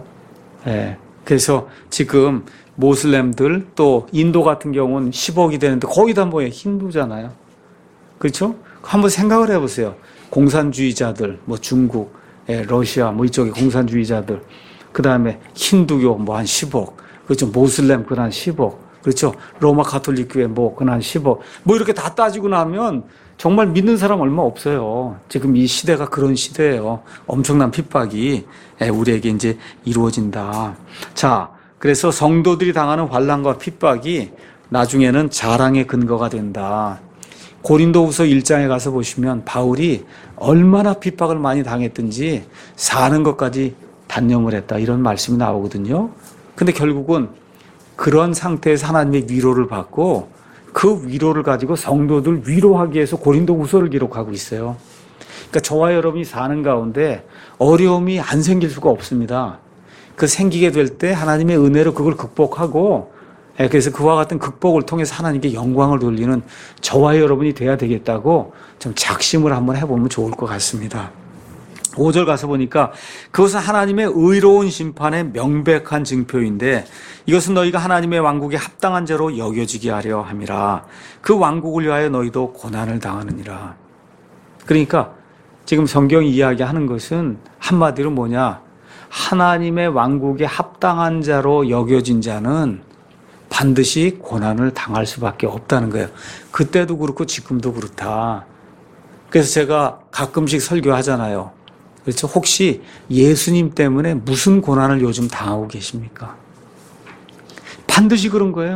그래서 지금 모슬렘들 또 인도 같은 경우는 10억이 되는데 거의 다 뭐예요? 힌두잖아요. 그렇죠? 한번 생각을 해보세요. 공산주의자들, 뭐 중국, 러시아, 뭐 이쪽에 공산주의자들, 그 다음에 힌두교 뭐 한 10억, 그렇죠? 모슬렘 그한 10억, 그렇죠? 로마 가톨릭 교회 뭐 그한 10억, 뭐 이렇게 다 따지고 나면 정말 믿는 사람 얼마 없어요. 지금 이 시대가 그런 시대예요. 엄청난 핍박이 우리에게 이제 이루어진다. 자, 그래서 성도들이 당하는 환난과 핍박이 나중에는 자랑의 근거가 된다. 고린도후서 1장에 가서 보시면 바울이 얼마나 핍박을 많이 당했든지 사는 것까지 단념을 했다. 이런 말씀이 나오거든요. 근데 결국은 그런 상태에서 하나님의 위로를 받고 그 위로를 가지고 성도들 위로하기 위해서 고린도후서를 기록하고 있어요. 그러니까 저와 여러분이 사는 가운데 어려움이 안 생길 수가 없습니다. 그 생기게 될 때 하나님의 은혜로 그걸 극복하고 그래서 그와 같은 극복을 통해서 하나님께 영광을 돌리는 저와 여러분이 돼야 되겠다고 좀 작심을 한번 해보면 좋을 것 같습니다. 5절 가서 보니까 그것은 하나님의 의로운 심판의 명백한 증표인데 이것은 너희가 하나님의 왕국에 합당한 자로 여겨지게 하려 함이라. 그 왕국을 위하여 너희도 고난을 당하느니라. 그러니까 지금 성경이 이야기하는 것은 한마디로 뭐냐? 하나님의 왕국에 합당한 자로 여겨진 자는 반드시 고난을 당할 수밖에 없다는 거예요. 그때도 그렇고 지금도 그렇다. 그래서 제가 가끔씩 설교하잖아요. 그렇죠? 혹시 예수님 때문에 무슨 고난을 요즘 당하고 계십니까? 반드시 그런 거예요.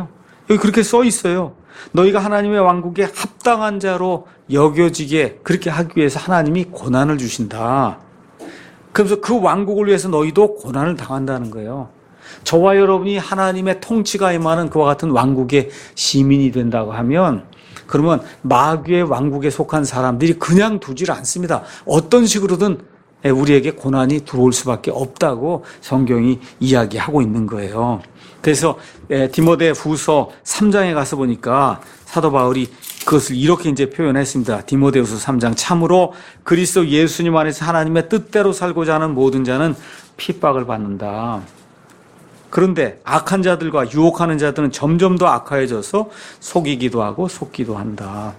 여기 그렇게 써 있어요. 너희가 하나님의 왕국에 합당한 자로 여겨지게 그렇게 하기 위해서 하나님이 고난을 주신다. 그래서 그 왕국을 위해서 너희도 고난을 당한다는 거예요. 저와 여러분이 하나님의 통치가 임하는 그와 같은 왕국의 시민이 된다고 하면 그러면 마귀의 왕국에 속한 사람들이 그냥 두질 않습니다. 어떤 식으로든 우리에게 고난이 들어올 수밖에 없다고 성경이 이야기하고 있는 거예요. 그래서 디모데 후서 3장에 가서 보니까 사도 바울이 그것을 이렇게 이제 표현했습니다. 디모데후서 3장 참으로 그리스도 예수님 안에서 하나님의 뜻대로 살고자 하는 모든 자는 핍박을 받는다. 그런데 악한 자들과 유혹하는 자들은 점점 더 악화해져서 속이기도 하고 속기도 한다.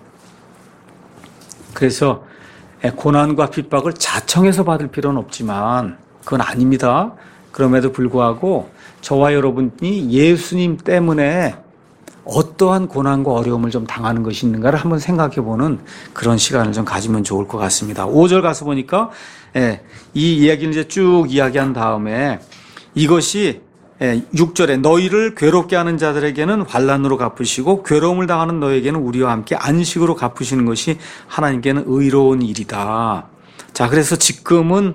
그래서 고난과 핍박을 자청해서 받을 필요는 없지만 그건 아닙니다. 그럼에도 불구하고 저와 여러분이 예수님 때문에 어떠한 고난과 어려움을 좀 당하는 것이 있는가를 한번 생각해보는 그런 시간을 좀 가지면 좋을 것 같습니다. 5절 가서 보니까 이 이야기를 이제 쭉 이야기한 다음에 이것이 6절에 너희를 괴롭게 하는 자들에게는 환난으로 갚으시고 괴로움을 당하는 너에게는 우리와 함께 안식으로 갚으시는 것이 하나님께는 의로운 일이다. 자, 그래서 지금은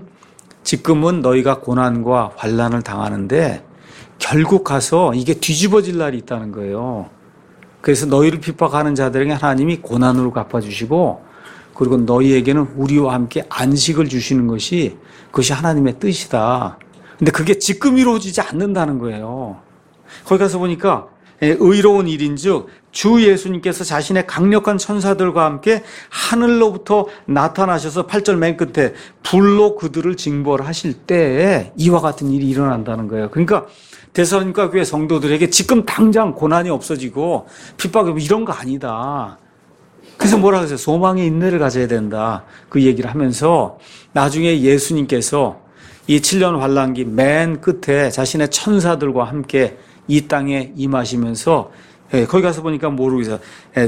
너희가 고난과 환난을 당하는데 결국 가서 이게 뒤집어질 날이 있다는 거예요. 그래서 너희를 핍박하는 자들에게 하나님이 고난으로 갚아주시고 그리고 너희에게는 우리와 함께 안식을 주시는 것이 그것이 하나님의 뜻이다. 근데 그게 지금 이루어지지 않는다는 거예요. 거기 가서 보니까 의로운 일인즉 주 예수님께서 자신의 강력한 천사들과 함께 하늘로부터 나타나셔서 8절 맨 끝에 불로 그들을 징벌하실 때에 이와 같은 일이 일어난다는 거예요. 그러니까 데살로니가 교회 성도들에게 지금 당장 고난이 없어지고 핍박이 이런 거 아니다. 그래서 뭐라 그러세요? 소망의 인내를 가져야 된다. 그 얘기를 하면서 나중에 예수님께서 이 7년 환란기 맨 끝에 자신의 천사들과 함께 이 땅에 임하시면서 거기 가서 보니까 모르겠어요.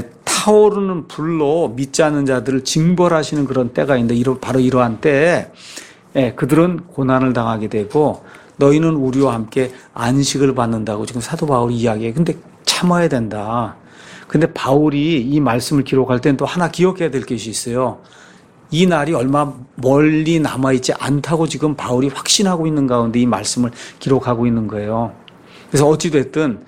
타오르는 불로 믿지 않는 자들을 징벌하시는 그런 때가 있는데 바로 이러한 때에 그들은 고난을 당하게 되고 너희는 우리와 함께 안식을 받는다고 지금 사도 바울이 이야기해요. 근데 참아야 된다. 근데 바울이 이 말씀을 기록할 때는 또 하나 기억해야 될 것이 있어요. 이 날이 얼마 멀리 남아있지 않다고 지금 바울이 확신하고 있는 가운데 이 말씀을 기록하고 있는 거예요. 그래서 어찌됐든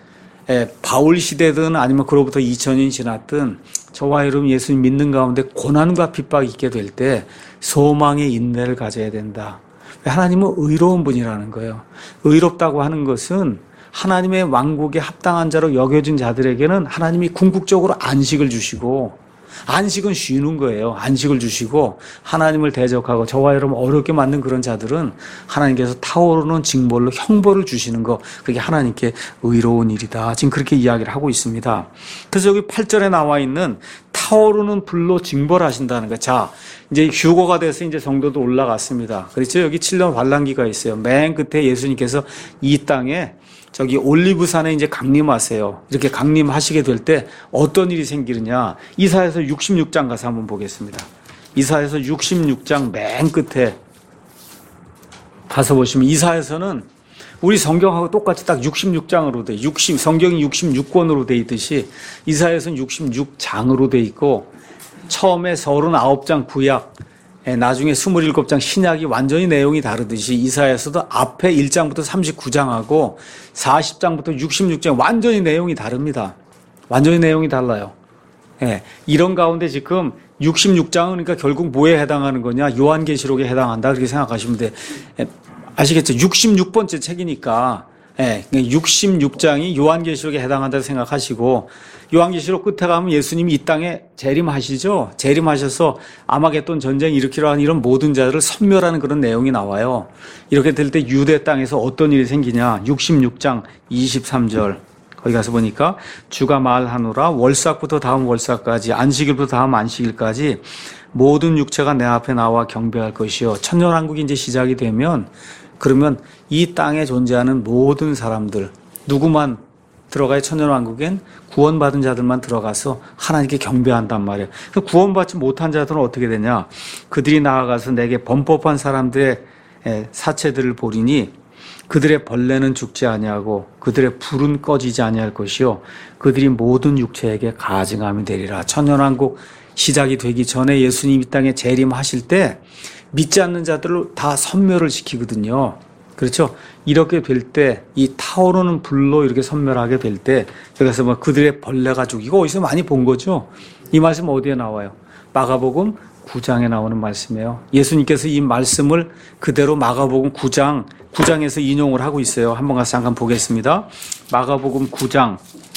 바울 시대든 아니면 그로부터 2000년이 지났든 저와 여러분 예수님 믿는 가운데 고난과 핍박이 있게 될 때 소망의 인내를 가져야 된다. 하나님은 의로운 분이라는 거예요. 의롭다고 하는 것은 하나님의 왕국에 합당한 자로 여겨진 자들에게는 하나님이 궁극적으로 안식을 주시고 안식은 쉬는 거예요. 안식을 주시고 하나님을 대적하고 저와 여러분 어렵게 만든 그런 자들은 하나님께서 타오르는 징벌로 형벌을 주시는 거 그게 하나님께 의로운 일이다. 지금 그렇게 이야기를 하고 있습니다. 그래서 여기 8절에 나와 있는 타오르는 불로 징벌하신다는 거. 자, 이제 휴거가 돼서 이제 성도도 올라갔습니다. 그렇죠? 여기 7년 환란기가 있어요. 맨 끝에 예수님께서 이 땅에 저기 올리브산에 이제 강림하세요. 이렇게 강림하시게 될 때 어떤 일이 생기느냐. 이사야서 66장 가서 한번 보겠습니다. 이사야서 66장 맨 끝에 가서 보시면 이사야서는 우리 성경하고 똑같이 딱 66장으로 돼. 성경이 66권으로 돼 있듯이 이사야서는 66장으로 돼 있고 처음에 39장 구약 나중에 27장 신약이 완전히 내용이 다르듯이 이사야서도 앞에 1장부터 39장하고 40장부터 66장 완전히 내용이 다릅니다. 완전히 내용이 달라요. 이런 가운데 지금 66장은 그러니까 결국 뭐에 해당하는 거냐? 요한계시록에 해당한다. 그렇게 생각하시면 돼. 아시겠죠? 66번째 책이니까 66장이 요한계시록에 해당한다고 생각하시고 요한계시록 끝에 가면 예수님이 이 땅에 재림하시죠. 재림하셔서 아마겟돈 전쟁 일으키려 하는 이런 모든 자들을 섬멸하는 그런 내용이 나와요. 이렇게 될 때 유대 땅에서 어떤 일이 생기냐. 66장 23절 거기 가서 보니까 주가 말하노라 월삭부터 다음 월삭까지 안식일부터 다음 안식일까지 모든 육체가 내 앞에 나와 경배할 것이요. 천년왕국이 이제 시작이 되면 그러면 이 땅에 존재하는 모든 사람들 누구만 들어가야 천년왕국엔 구원받은 자들만 들어가서 하나님께 경배한단 말이에요. 구원받지 못한 자들은 어떻게 되냐. 그들이 나아가서 내게 범법한 사람들의 사체들을 보리니 그들의 벌레는 죽지 아니하고 그들의 불은 꺼지지 아니할 것이요 그들이 모든 육체에게 가증함이 되리라. 천년왕국 시작이 되기 전에 예수님이 이 땅에 재림하실 때 믿지 않는 자들을 다 섬멸을 시키거든요. 그렇죠? 이렇게 될 때 이 타오르는 불로 이렇게 섬멸하게 될 때 여기서 뭐 그들의 벌레가 죽이고 어디서 많이 본 거죠? 이 말씀 어디에 나와요? 마가복음 9장에 나오는 말씀이에요. 예수님께서 이 말씀을 그대로 마가복음 9장에서 인용을 하고 있어요. 한번 가서 잠깐 보겠습니다. 마가복음 9장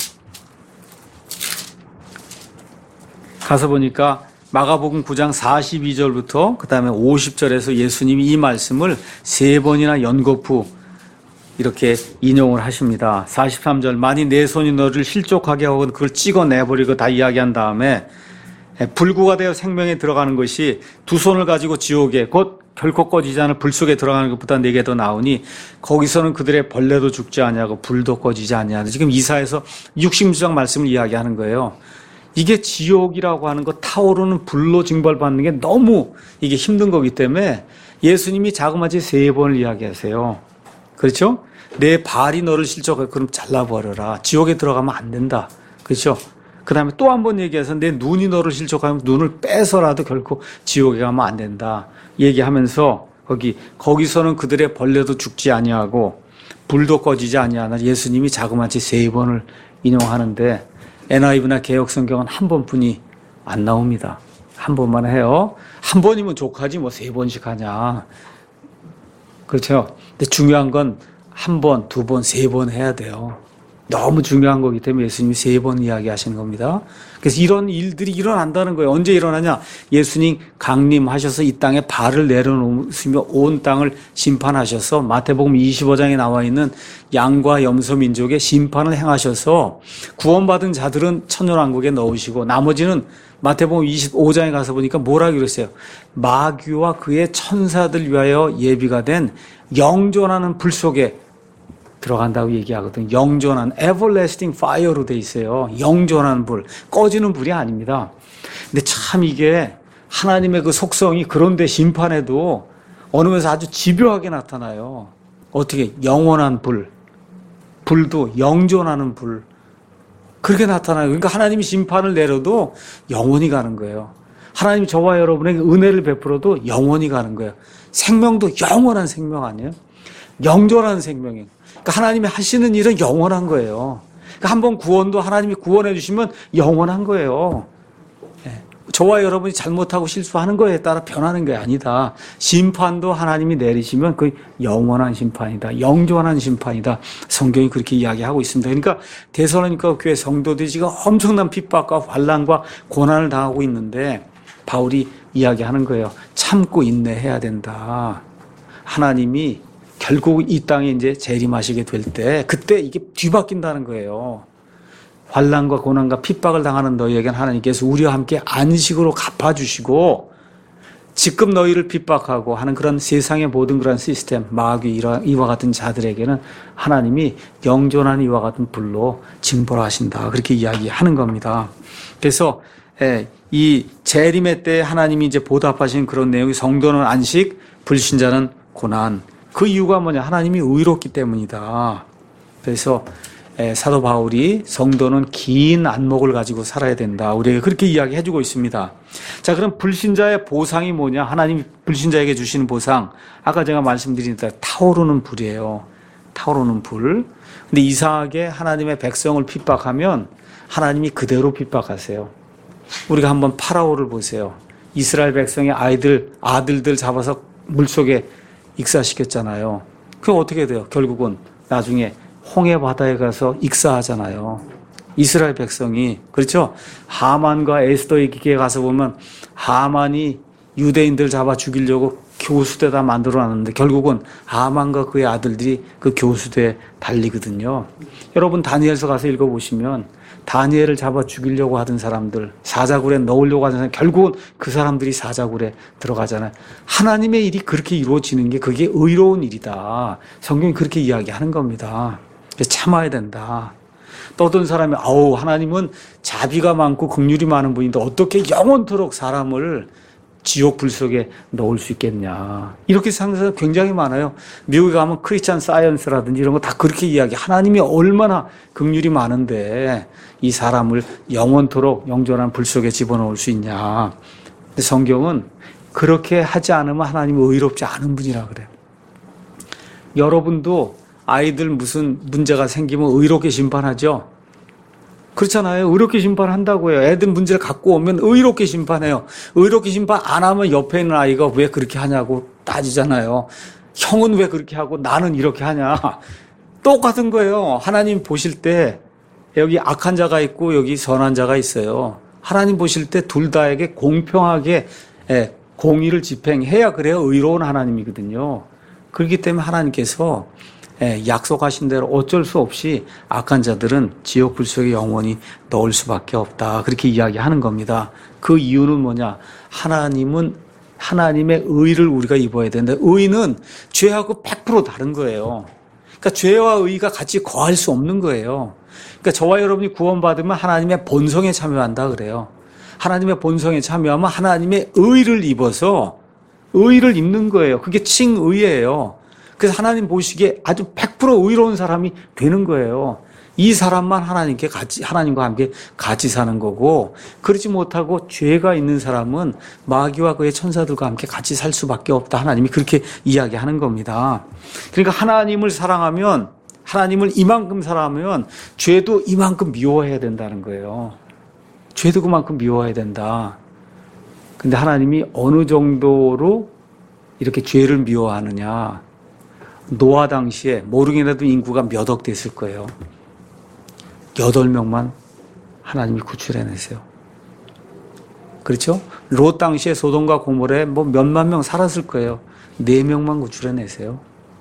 가서 보니까 마가복음 9장 42절부터 그 다음에 50절에서 예수님이 이 말씀을 3번이나 연거푸 이렇게 인용을 하십니다. 43절 만일 내 손이 너를 실족하게 하고 그걸 찍어내버리고 다 이야기한 다음에 불구가 되어 생명에 들어가는 것이 두 손을 가지고 지옥에 곧 결코 꺼지지 않을 불 속에 들어가는 것보다 내게 더 나으니 거기서는 그들의 벌레도 죽지 아니하고 불도 꺼지지 아니하는 지금 이사에서 60장 말씀을 이야기하는 거예요. 이게 지옥이라고 하는 거 타오르는 불로 징벌받는 게 너무 이게 힘든 거기 때문에 예수님이 자그마치 3번을 이야기하세요. 그렇죠? 내 발이 너를 실족해 그럼 잘라버려라. 지옥에 들어가면 안 된다. 그렇죠? 그 다음에 또 한 번 얘기해서 내 눈이 너를 실족하면 눈을 빼서라도 결코 지옥에 가면 안 된다. 얘기하면서 거기서는 그들의 벌레도 죽지 아니하고 불도 꺼지지 아니하나 예수님이 자그마치 3번을 인용하는데 NIV나 개혁성경은 한 번뿐이 안 나옵니다. 한 번만 해요. 한 번이면 족하지 뭐 3번씩 하냐. 그렇죠? 근데 중요한 건 한 번, 2번, 3번 해야 돼요. 너무 중요한 거기 때문에 예수님이 3번 이야기하시는 겁니다. 그래서 이런 일들이 일어난다는 거예요. 언제 일어나냐? 예수님 강림하셔서 이 땅에 발을 내려놓으시며 온 땅을 심판하셔서 마태복음 25장에 나와 있는 양과 염소 민족의 심판을 행하셔서 구원받은 자들은 천년왕국에 넣으시고 나머지는 마태복음 25장에 가서 보니까 뭐라고 그랬어요? 마귀와 그의 천사들 위하여 예비가 된 영존하는 불 속에 들어간다고 얘기하거든요. 영존한 everlasting fire로 돼 있어요. 영존한 불, 꺼지는 불이 아닙니다. 근데 참 이게 하나님의 그 속성이 그런데 심판에도 어느 면에서 아주 집요하게 나타나요. 어떻게 영원한 불, 불도 영존하는 불 그렇게 나타나요. 그러니까 하나님이 심판을 내려도 영원히 가는 거예요. 하나님이 저와 여러분에게 은혜를 베풀어도 영원히 가는 거예요. 생명도 영원한 생명 아니에요? 영존한 생명이에요. 그러니까 하나님이 하시는 일은 영원한 거예요. 그러니까 한번 구원도 하나님이 구원해 주시면 영원한 거예요. 저와 여러분이 잘못하고 실수하는 거에 따라 변하는 게 아니다. 심판도 하나님이 내리시면 그 영원한 심판이다. 영존한 심판이다. 성경이 그렇게 이야기하고 있습니다. 그러니까 데살로니가 교회 성도들이 지금 엄청난 핍박과 환난과 고난을 당하고 있는데 바울이 이야기하는 거예요. 참고 인내해야 된다. 하나님이 결국 이 땅에 이제 재림하시게 될 때 그때 이게 뒤바뀐다는 거예요. 환난과 고난과 핍박을 당하는 너희에게는 하나님께서 우리와 함께 안식으로 갚아주시고 지금 너희를 핍박하고 하는 그런 세상의 모든 그런 시스템, 마귀 이와 같은 자들에게는 하나님이 영존한 이와 같은 불로 징벌하신다. 그렇게 이야기하는 겁니다. 그래서 이 재림의 때 하나님이 이제 보답하신 그런 내용이 성도는 안식, 불신자는 고난. 그 이유가 뭐냐? 하나님이 의롭기 때문이다. 그래서 사도 바울이 성도는 긴 안목을 가지고 살아야 된다. 우리에게 그렇게 이야기해주고 있습니다. 자, 그럼 불신자의 보상이 뭐냐? 하나님이 불신자에게 주시는 보상. 아까 제가 말씀드린 대로 타오르는 불이에요. 타오르는 불. 근데 이상하게 하나님의 백성을 핍박하면 하나님이 그대로 핍박하세요. 우리가 한번 파라오를 보세요. 이스라엘 백성의 아들들 잡아서 물속에 익사시켰잖아요. 그게 어떻게 돼요? 결국은 나중에 홍해 바다에 가서 익사하잖아요. 이스라엘 백성이. 그렇죠? 하만과 에스더의 기계에 가서 보면 하만이 유대인들 잡아 죽이려고 교수대다 만들어놨는데 결국은 하만과 그의 아들들이 그 교수대에 달리거든요. 여러분 다니엘서 가서 읽어보시면 다니엘을 잡아 죽이려고 하던 사람들, 사자굴에 넣으려고 하던 사람, 결국은 그 사람들이 사자굴에 들어가잖아요. 하나님의 일이 그렇게 이루어지는 게 그게 의로운 일이다. 성경이 그렇게 이야기하는 겁니다. 참아야 된다. 또 어떤 사람이 하나님은 자비가 많고 긍휼이 많은 분인데 어떻게 영원토록 사람을 지옥 불 속에 넣을 수 있겠냐. 이렇게 상상이 굉장히 많아요. 미국에 가면 크리스찬 사이언스라든지 이런 거 다 그렇게 이야기. 하나님이 얼마나 긍휼이 많은데 이 사람을 영원토록 영존한 불 속에 집어넣을 수 있냐. 근데 성경은 그렇게 하지 않으면 하나님이 의롭지 않은 분이라 그래요. 여러분도 아이들 무슨 문제가 생기면 의롭게 심판하죠? 그렇잖아요. 의롭게 심판한다고요. 애들 문제를 갖고 오면 의롭게 심판해요. 의롭게 심판 안 하면 옆에 있는 아이가 왜 그렇게 하냐고 따지잖아요. 형은 왜 그렇게 하고 나는 이렇게 하냐. 똑같은 거예요. 하나님 보실 때 여기 악한 자가 있고 여기 선한 자가 있어요. 하나님 보실 때 둘 다에게 공평하게 공의를 집행해야 그래야 의로운 하나님이거든요. 그렇기 때문에 하나님께서 약속하신 대로 어쩔 수 없이 악한 자들은 지옥 불 속에 영원히 넣을 수밖에 없다. 그렇게 이야기하는 겁니다. 그 이유는 뭐냐? 하나님은 하나님의 의를 우리가 입어야 되는데 의는 죄하고 100% 다른 거예요. 그러니까 죄와 의가 같이 거할 수 없는 거예요. 그러니까 저와 여러분이 구원받으면 하나님의 본성에 참여한다 그래요. 하나님의 본성에 참여하면 하나님의 의를 입어서 의를 입는 거예요. 그게 칭의예요. 그래서 하나님 보시기에 아주 100% 의로운 사람이 되는 거예요. 이 사람만 하나님과 함께 같이 사는 거고, 그렇지 못하고 죄가 있는 사람은 마귀와 그의 천사들과 함께 같이 살 수밖에 없다. 하나님이 그렇게 이야기하는 겁니다. 그러니까 하나님을 사랑하면, 하나님을 이만큼 사랑하면 죄도 이만큼 미워해야 된다는 거예요. 죄도 그만큼 미워해야 된다. 근데 하나님이 어느 정도로 이렇게 죄를 미워하느냐. 노아 당시에 모르겠는데도 인구가 몇 억 됐을 거예요. 8명만 하나님이 구출해내세요. 그렇죠? 롯 당시에 소돔과 고모라에 뭐 몇만 명 살았을 거예요. 4명만 구출해내세요.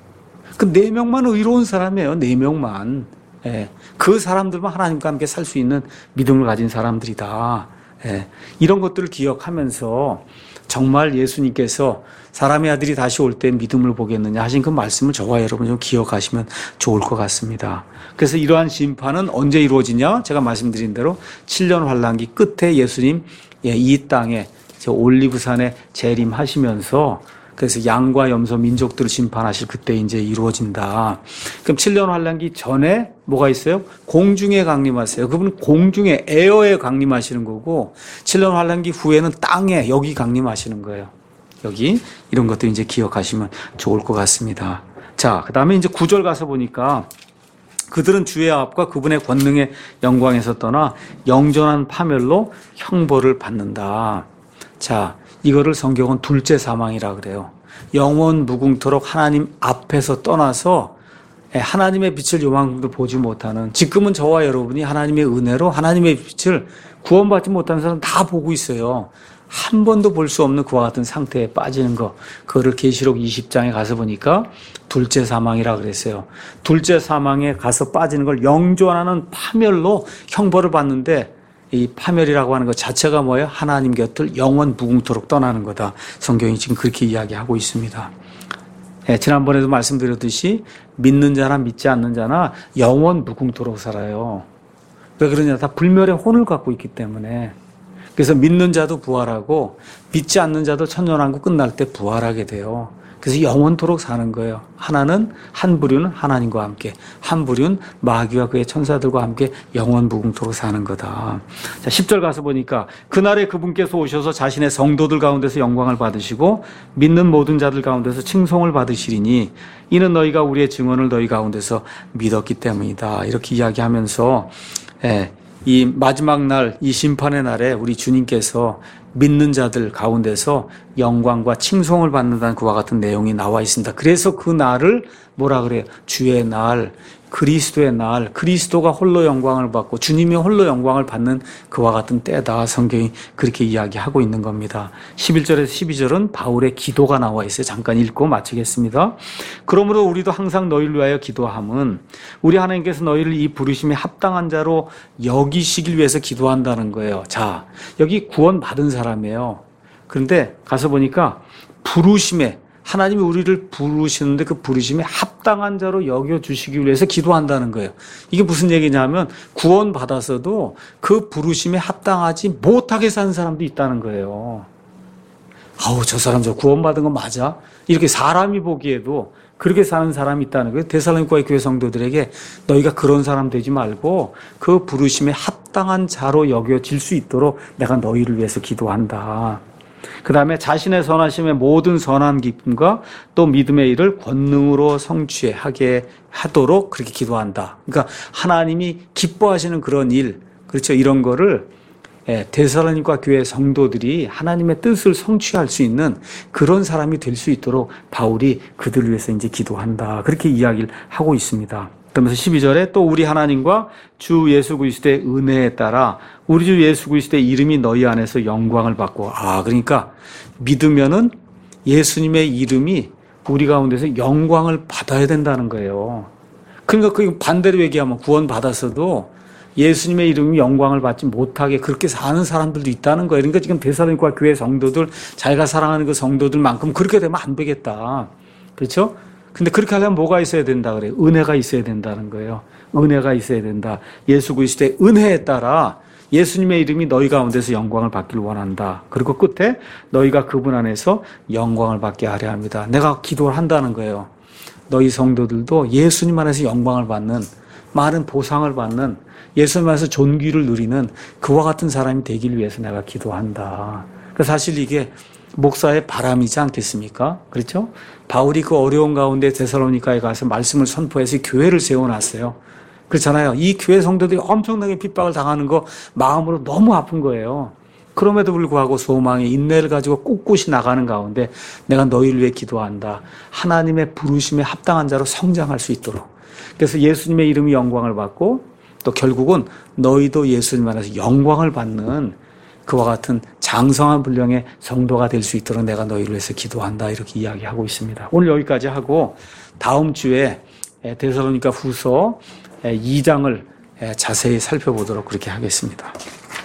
그 4명만 의로운 사람이에요. 4명만. 예. 그 사람들만 하나님과 함께 살 수 있는 믿음을 가진 사람들이다. 예. 이런 것들을 기억하면서 정말 예수님께서 사람의 아들이 다시 올 때 믿음을 보겠느냐 하신 그 말씀을 저와 여러분 좀 기억하시면 좋을 것 같습니다. 그래서 이러한 심판은 언제 이루어지냐? 제가 말씀드린 대로 7년 환란기 끝에 예수님 이 땅에 올리브산에 재림하시면서 그래서 양과 염소 민족들을 심판하실 그때 이제 이루어진다. 그럼 7년 환란기 전에 뭐가 있어요? 공중에 강림하세요. 그분은 공중에 에어에 강림하시는 거고 7년 환란기 후에는 땅에 여기 강림하시는 거예요. 여기 이런 것도 이제 기억하시면 좋을 것 같습니다. 자, 그다음에 이제 9절 가서 보니까 그들은 주의 앞과 그분의 권능의 영광에서 떠나 영전한 파멸로 형벌을 받는다. 자, 이거를 성경은 둘째 사망이라 그래요. 영원 무궁토록 하나님 앞에서 떠나서 하나님의 빛을 요만큼도 보지 못하는, 지금은 저와 여러분이 하나님의 은혜로 하나님의 빛을 구원받지 못하는 사람 다 보고 있어요. 한 번도 볼 수 없는 그와 같은 상태에 빠지는 거, 그거를 계시록 20장에 가서 보니까 둘째 사망이라 그랬어요. 둘째 사망에 가서 빠지는 걸 영존하는 파멸로 형벌을 받는데, 이 파멸이라고 하는 것 자체가 뭐예요? 하나님 곁을 영원 무궁토록 떠나는 거다. 성경이 지금 그렇게 이야기하고 있습니다. 지난번에도 말씀드렸듯이 믿는 자나 믿지 않는 자나 영원 무궁토록 살아요. 왜 그러냐? 다 불멸의 혼을 갖고 있기 때문에. 그래서 믿는 자도 부활하고 믿지 않는 자도 천년왕국 끝날 때 부활하게 돼요. 그래서 영원토록 사는 거예요. 하나는, 한 부류는 하나님과 함께, 한 부류는 마귀와 그의 천사들과 함께 영원 무궁토록 사는 거다. 자, 10절 가서 보니까 그날에 그분께서 오셔서 자신의 성도들 가운데서 영광을 받으시고 믿는 모든 자들 가운데서 칭송을 받으시리니 이는 너희가 우리의 증언을 너희 가운데서 믿었기 때문이다. 이렇게 이야기하면서 이 마지막 날, 이 심판의 날에 우리 주님께서 믿는 자들 가운데서 영광과 칭송을 받는다는 그와 같은 내용이 나와 있습니다. 그래서 그 날을 뭐라 그래요? 주의 날, 그리스도의 날, 그리스도가 홀로 영광을 받고 주님이 홀로 영광을 받는 그와 같은 때다. 성경이 그렇게 이야기하고 있는 겁니다. 11절에서 12절은 바울의 기도가 나와 있어요. 잠깐 읽고 마치겠습니다. 그러므로 우리도 항상 너희를 위하여 기도함은 우리 하나님께서 너희를 이 부르심에 합당한 자로 여기시길 위해서 기도한다는 거예요. 자, 여기 구원받은 사람이에요. 그런데 가서 보니까 부르심에, 하나님이 우리를 부르시는데 그 부르심에 합당한 자로 여겨주시기 위해서 기도한다는 거예요. 이게 무슨 얘기냐면 구원받아서도 그 부르심에 합당하지 못하게 사는 사람도 있다는 거예요. 아우, 저 사람 저 구원받은 거 맞아? 이렇게 사람이 보기에도 그렇게 사는 사람이 있다는 거예요. 데살로니가 교회 성도들에게 너희가 그런 사람 되지 말고 그 부르심에 합당한 자로 여겨질 수 있도록 내가 너희를 위해서 기도한다. 그 다음에 자신의 선하심의 모든 선한 기쁨과 또 믿음의 일을 권능으로 성취하게 하도록 그렇게 기도한다. 그러니까 하나님이 기뻐하시는 그런 일, 그렇죠. 이런 거를 데살로니가 교회 성도들이 하나님의 뜻을 성취할 수 있는 그런 사람이 될 수 있도록 바울이 그들을 위해서 이제 기도한다. 그렇게 이야기를 하고 있습니다. 그러면서 12절에 또 우리 하나님과 주 예수 그리스도의 은혜에 따라 우리 주 예수 그리스도의 이름이 너희 안에서 영광을 받고, 그러니까 믿으면은 예수님의 이름이 우리 가운데서 영광을 받아야 된다는 거예요. 그러니까 그 반대로 얘기하면 구원 받았어도 예수님의 이름이 영광을 받지 못하게 그렇게 사는 사람들도 있다는 거예요. 그러니까 지금 데살로니가 교회 성도들, 자기가 사랑하는 그 성도들만큼 그렇게 되면 안 되겠다. 그렇죠? 근데 그렇게 하려면 뭐가 있어야 된다 그래요? 은혜가 있어야 된다는 거예요. 은혜가 있어야 된다. 예수 그리스도의 은혜에 따라 예수님의 이름이 너희 가운데서 영광을 받기를 원한다. 그리고 끝에 너희가 그분 안에서 영광을 받게 하려 합니다. 내가 기도를 한다는 거예요. 너희 성도들도 예수님 안에서 영광을 받는, 많은 보상을 받는, 예수님 안에서 존귀를 누리는 그와 같은 사람이 되길 위해서 내가 기도한다. 사실 이게 목사의 바람이지 않겠습니까? 그렇죠? 바울이 그 어려운 가운데 데살로니가에 가서 말씀을 선포해서 교회를 세워놨어요. 그렇잖아요. 이 교회 성도들이 엄청나게 핍박을 당하는 거 마음으로 너무 아픈 거예요. 그럼에도 불구하고 소망의 인내를 가지고 꿋꿋이 나가는 가운데 내가 너희를 위해 기도한다. 하나님의 부르심에 합당한 자로 성장할 수 있도록. 그래서 예수님의 이름이 영광을 받고 또 결국은 너희도 예수님 안에서 영광을 받는 그와 같은 장성한 분량의 성도가 될 수 있도록 내가 너희를 위해서 기도한다. 이렇게 이야기하고 있습니다. 오늘 여기까지 하고 다음 주에 데살로니가 후서 2장을 자세히 살펴보도록 그렇게 하겠습니다.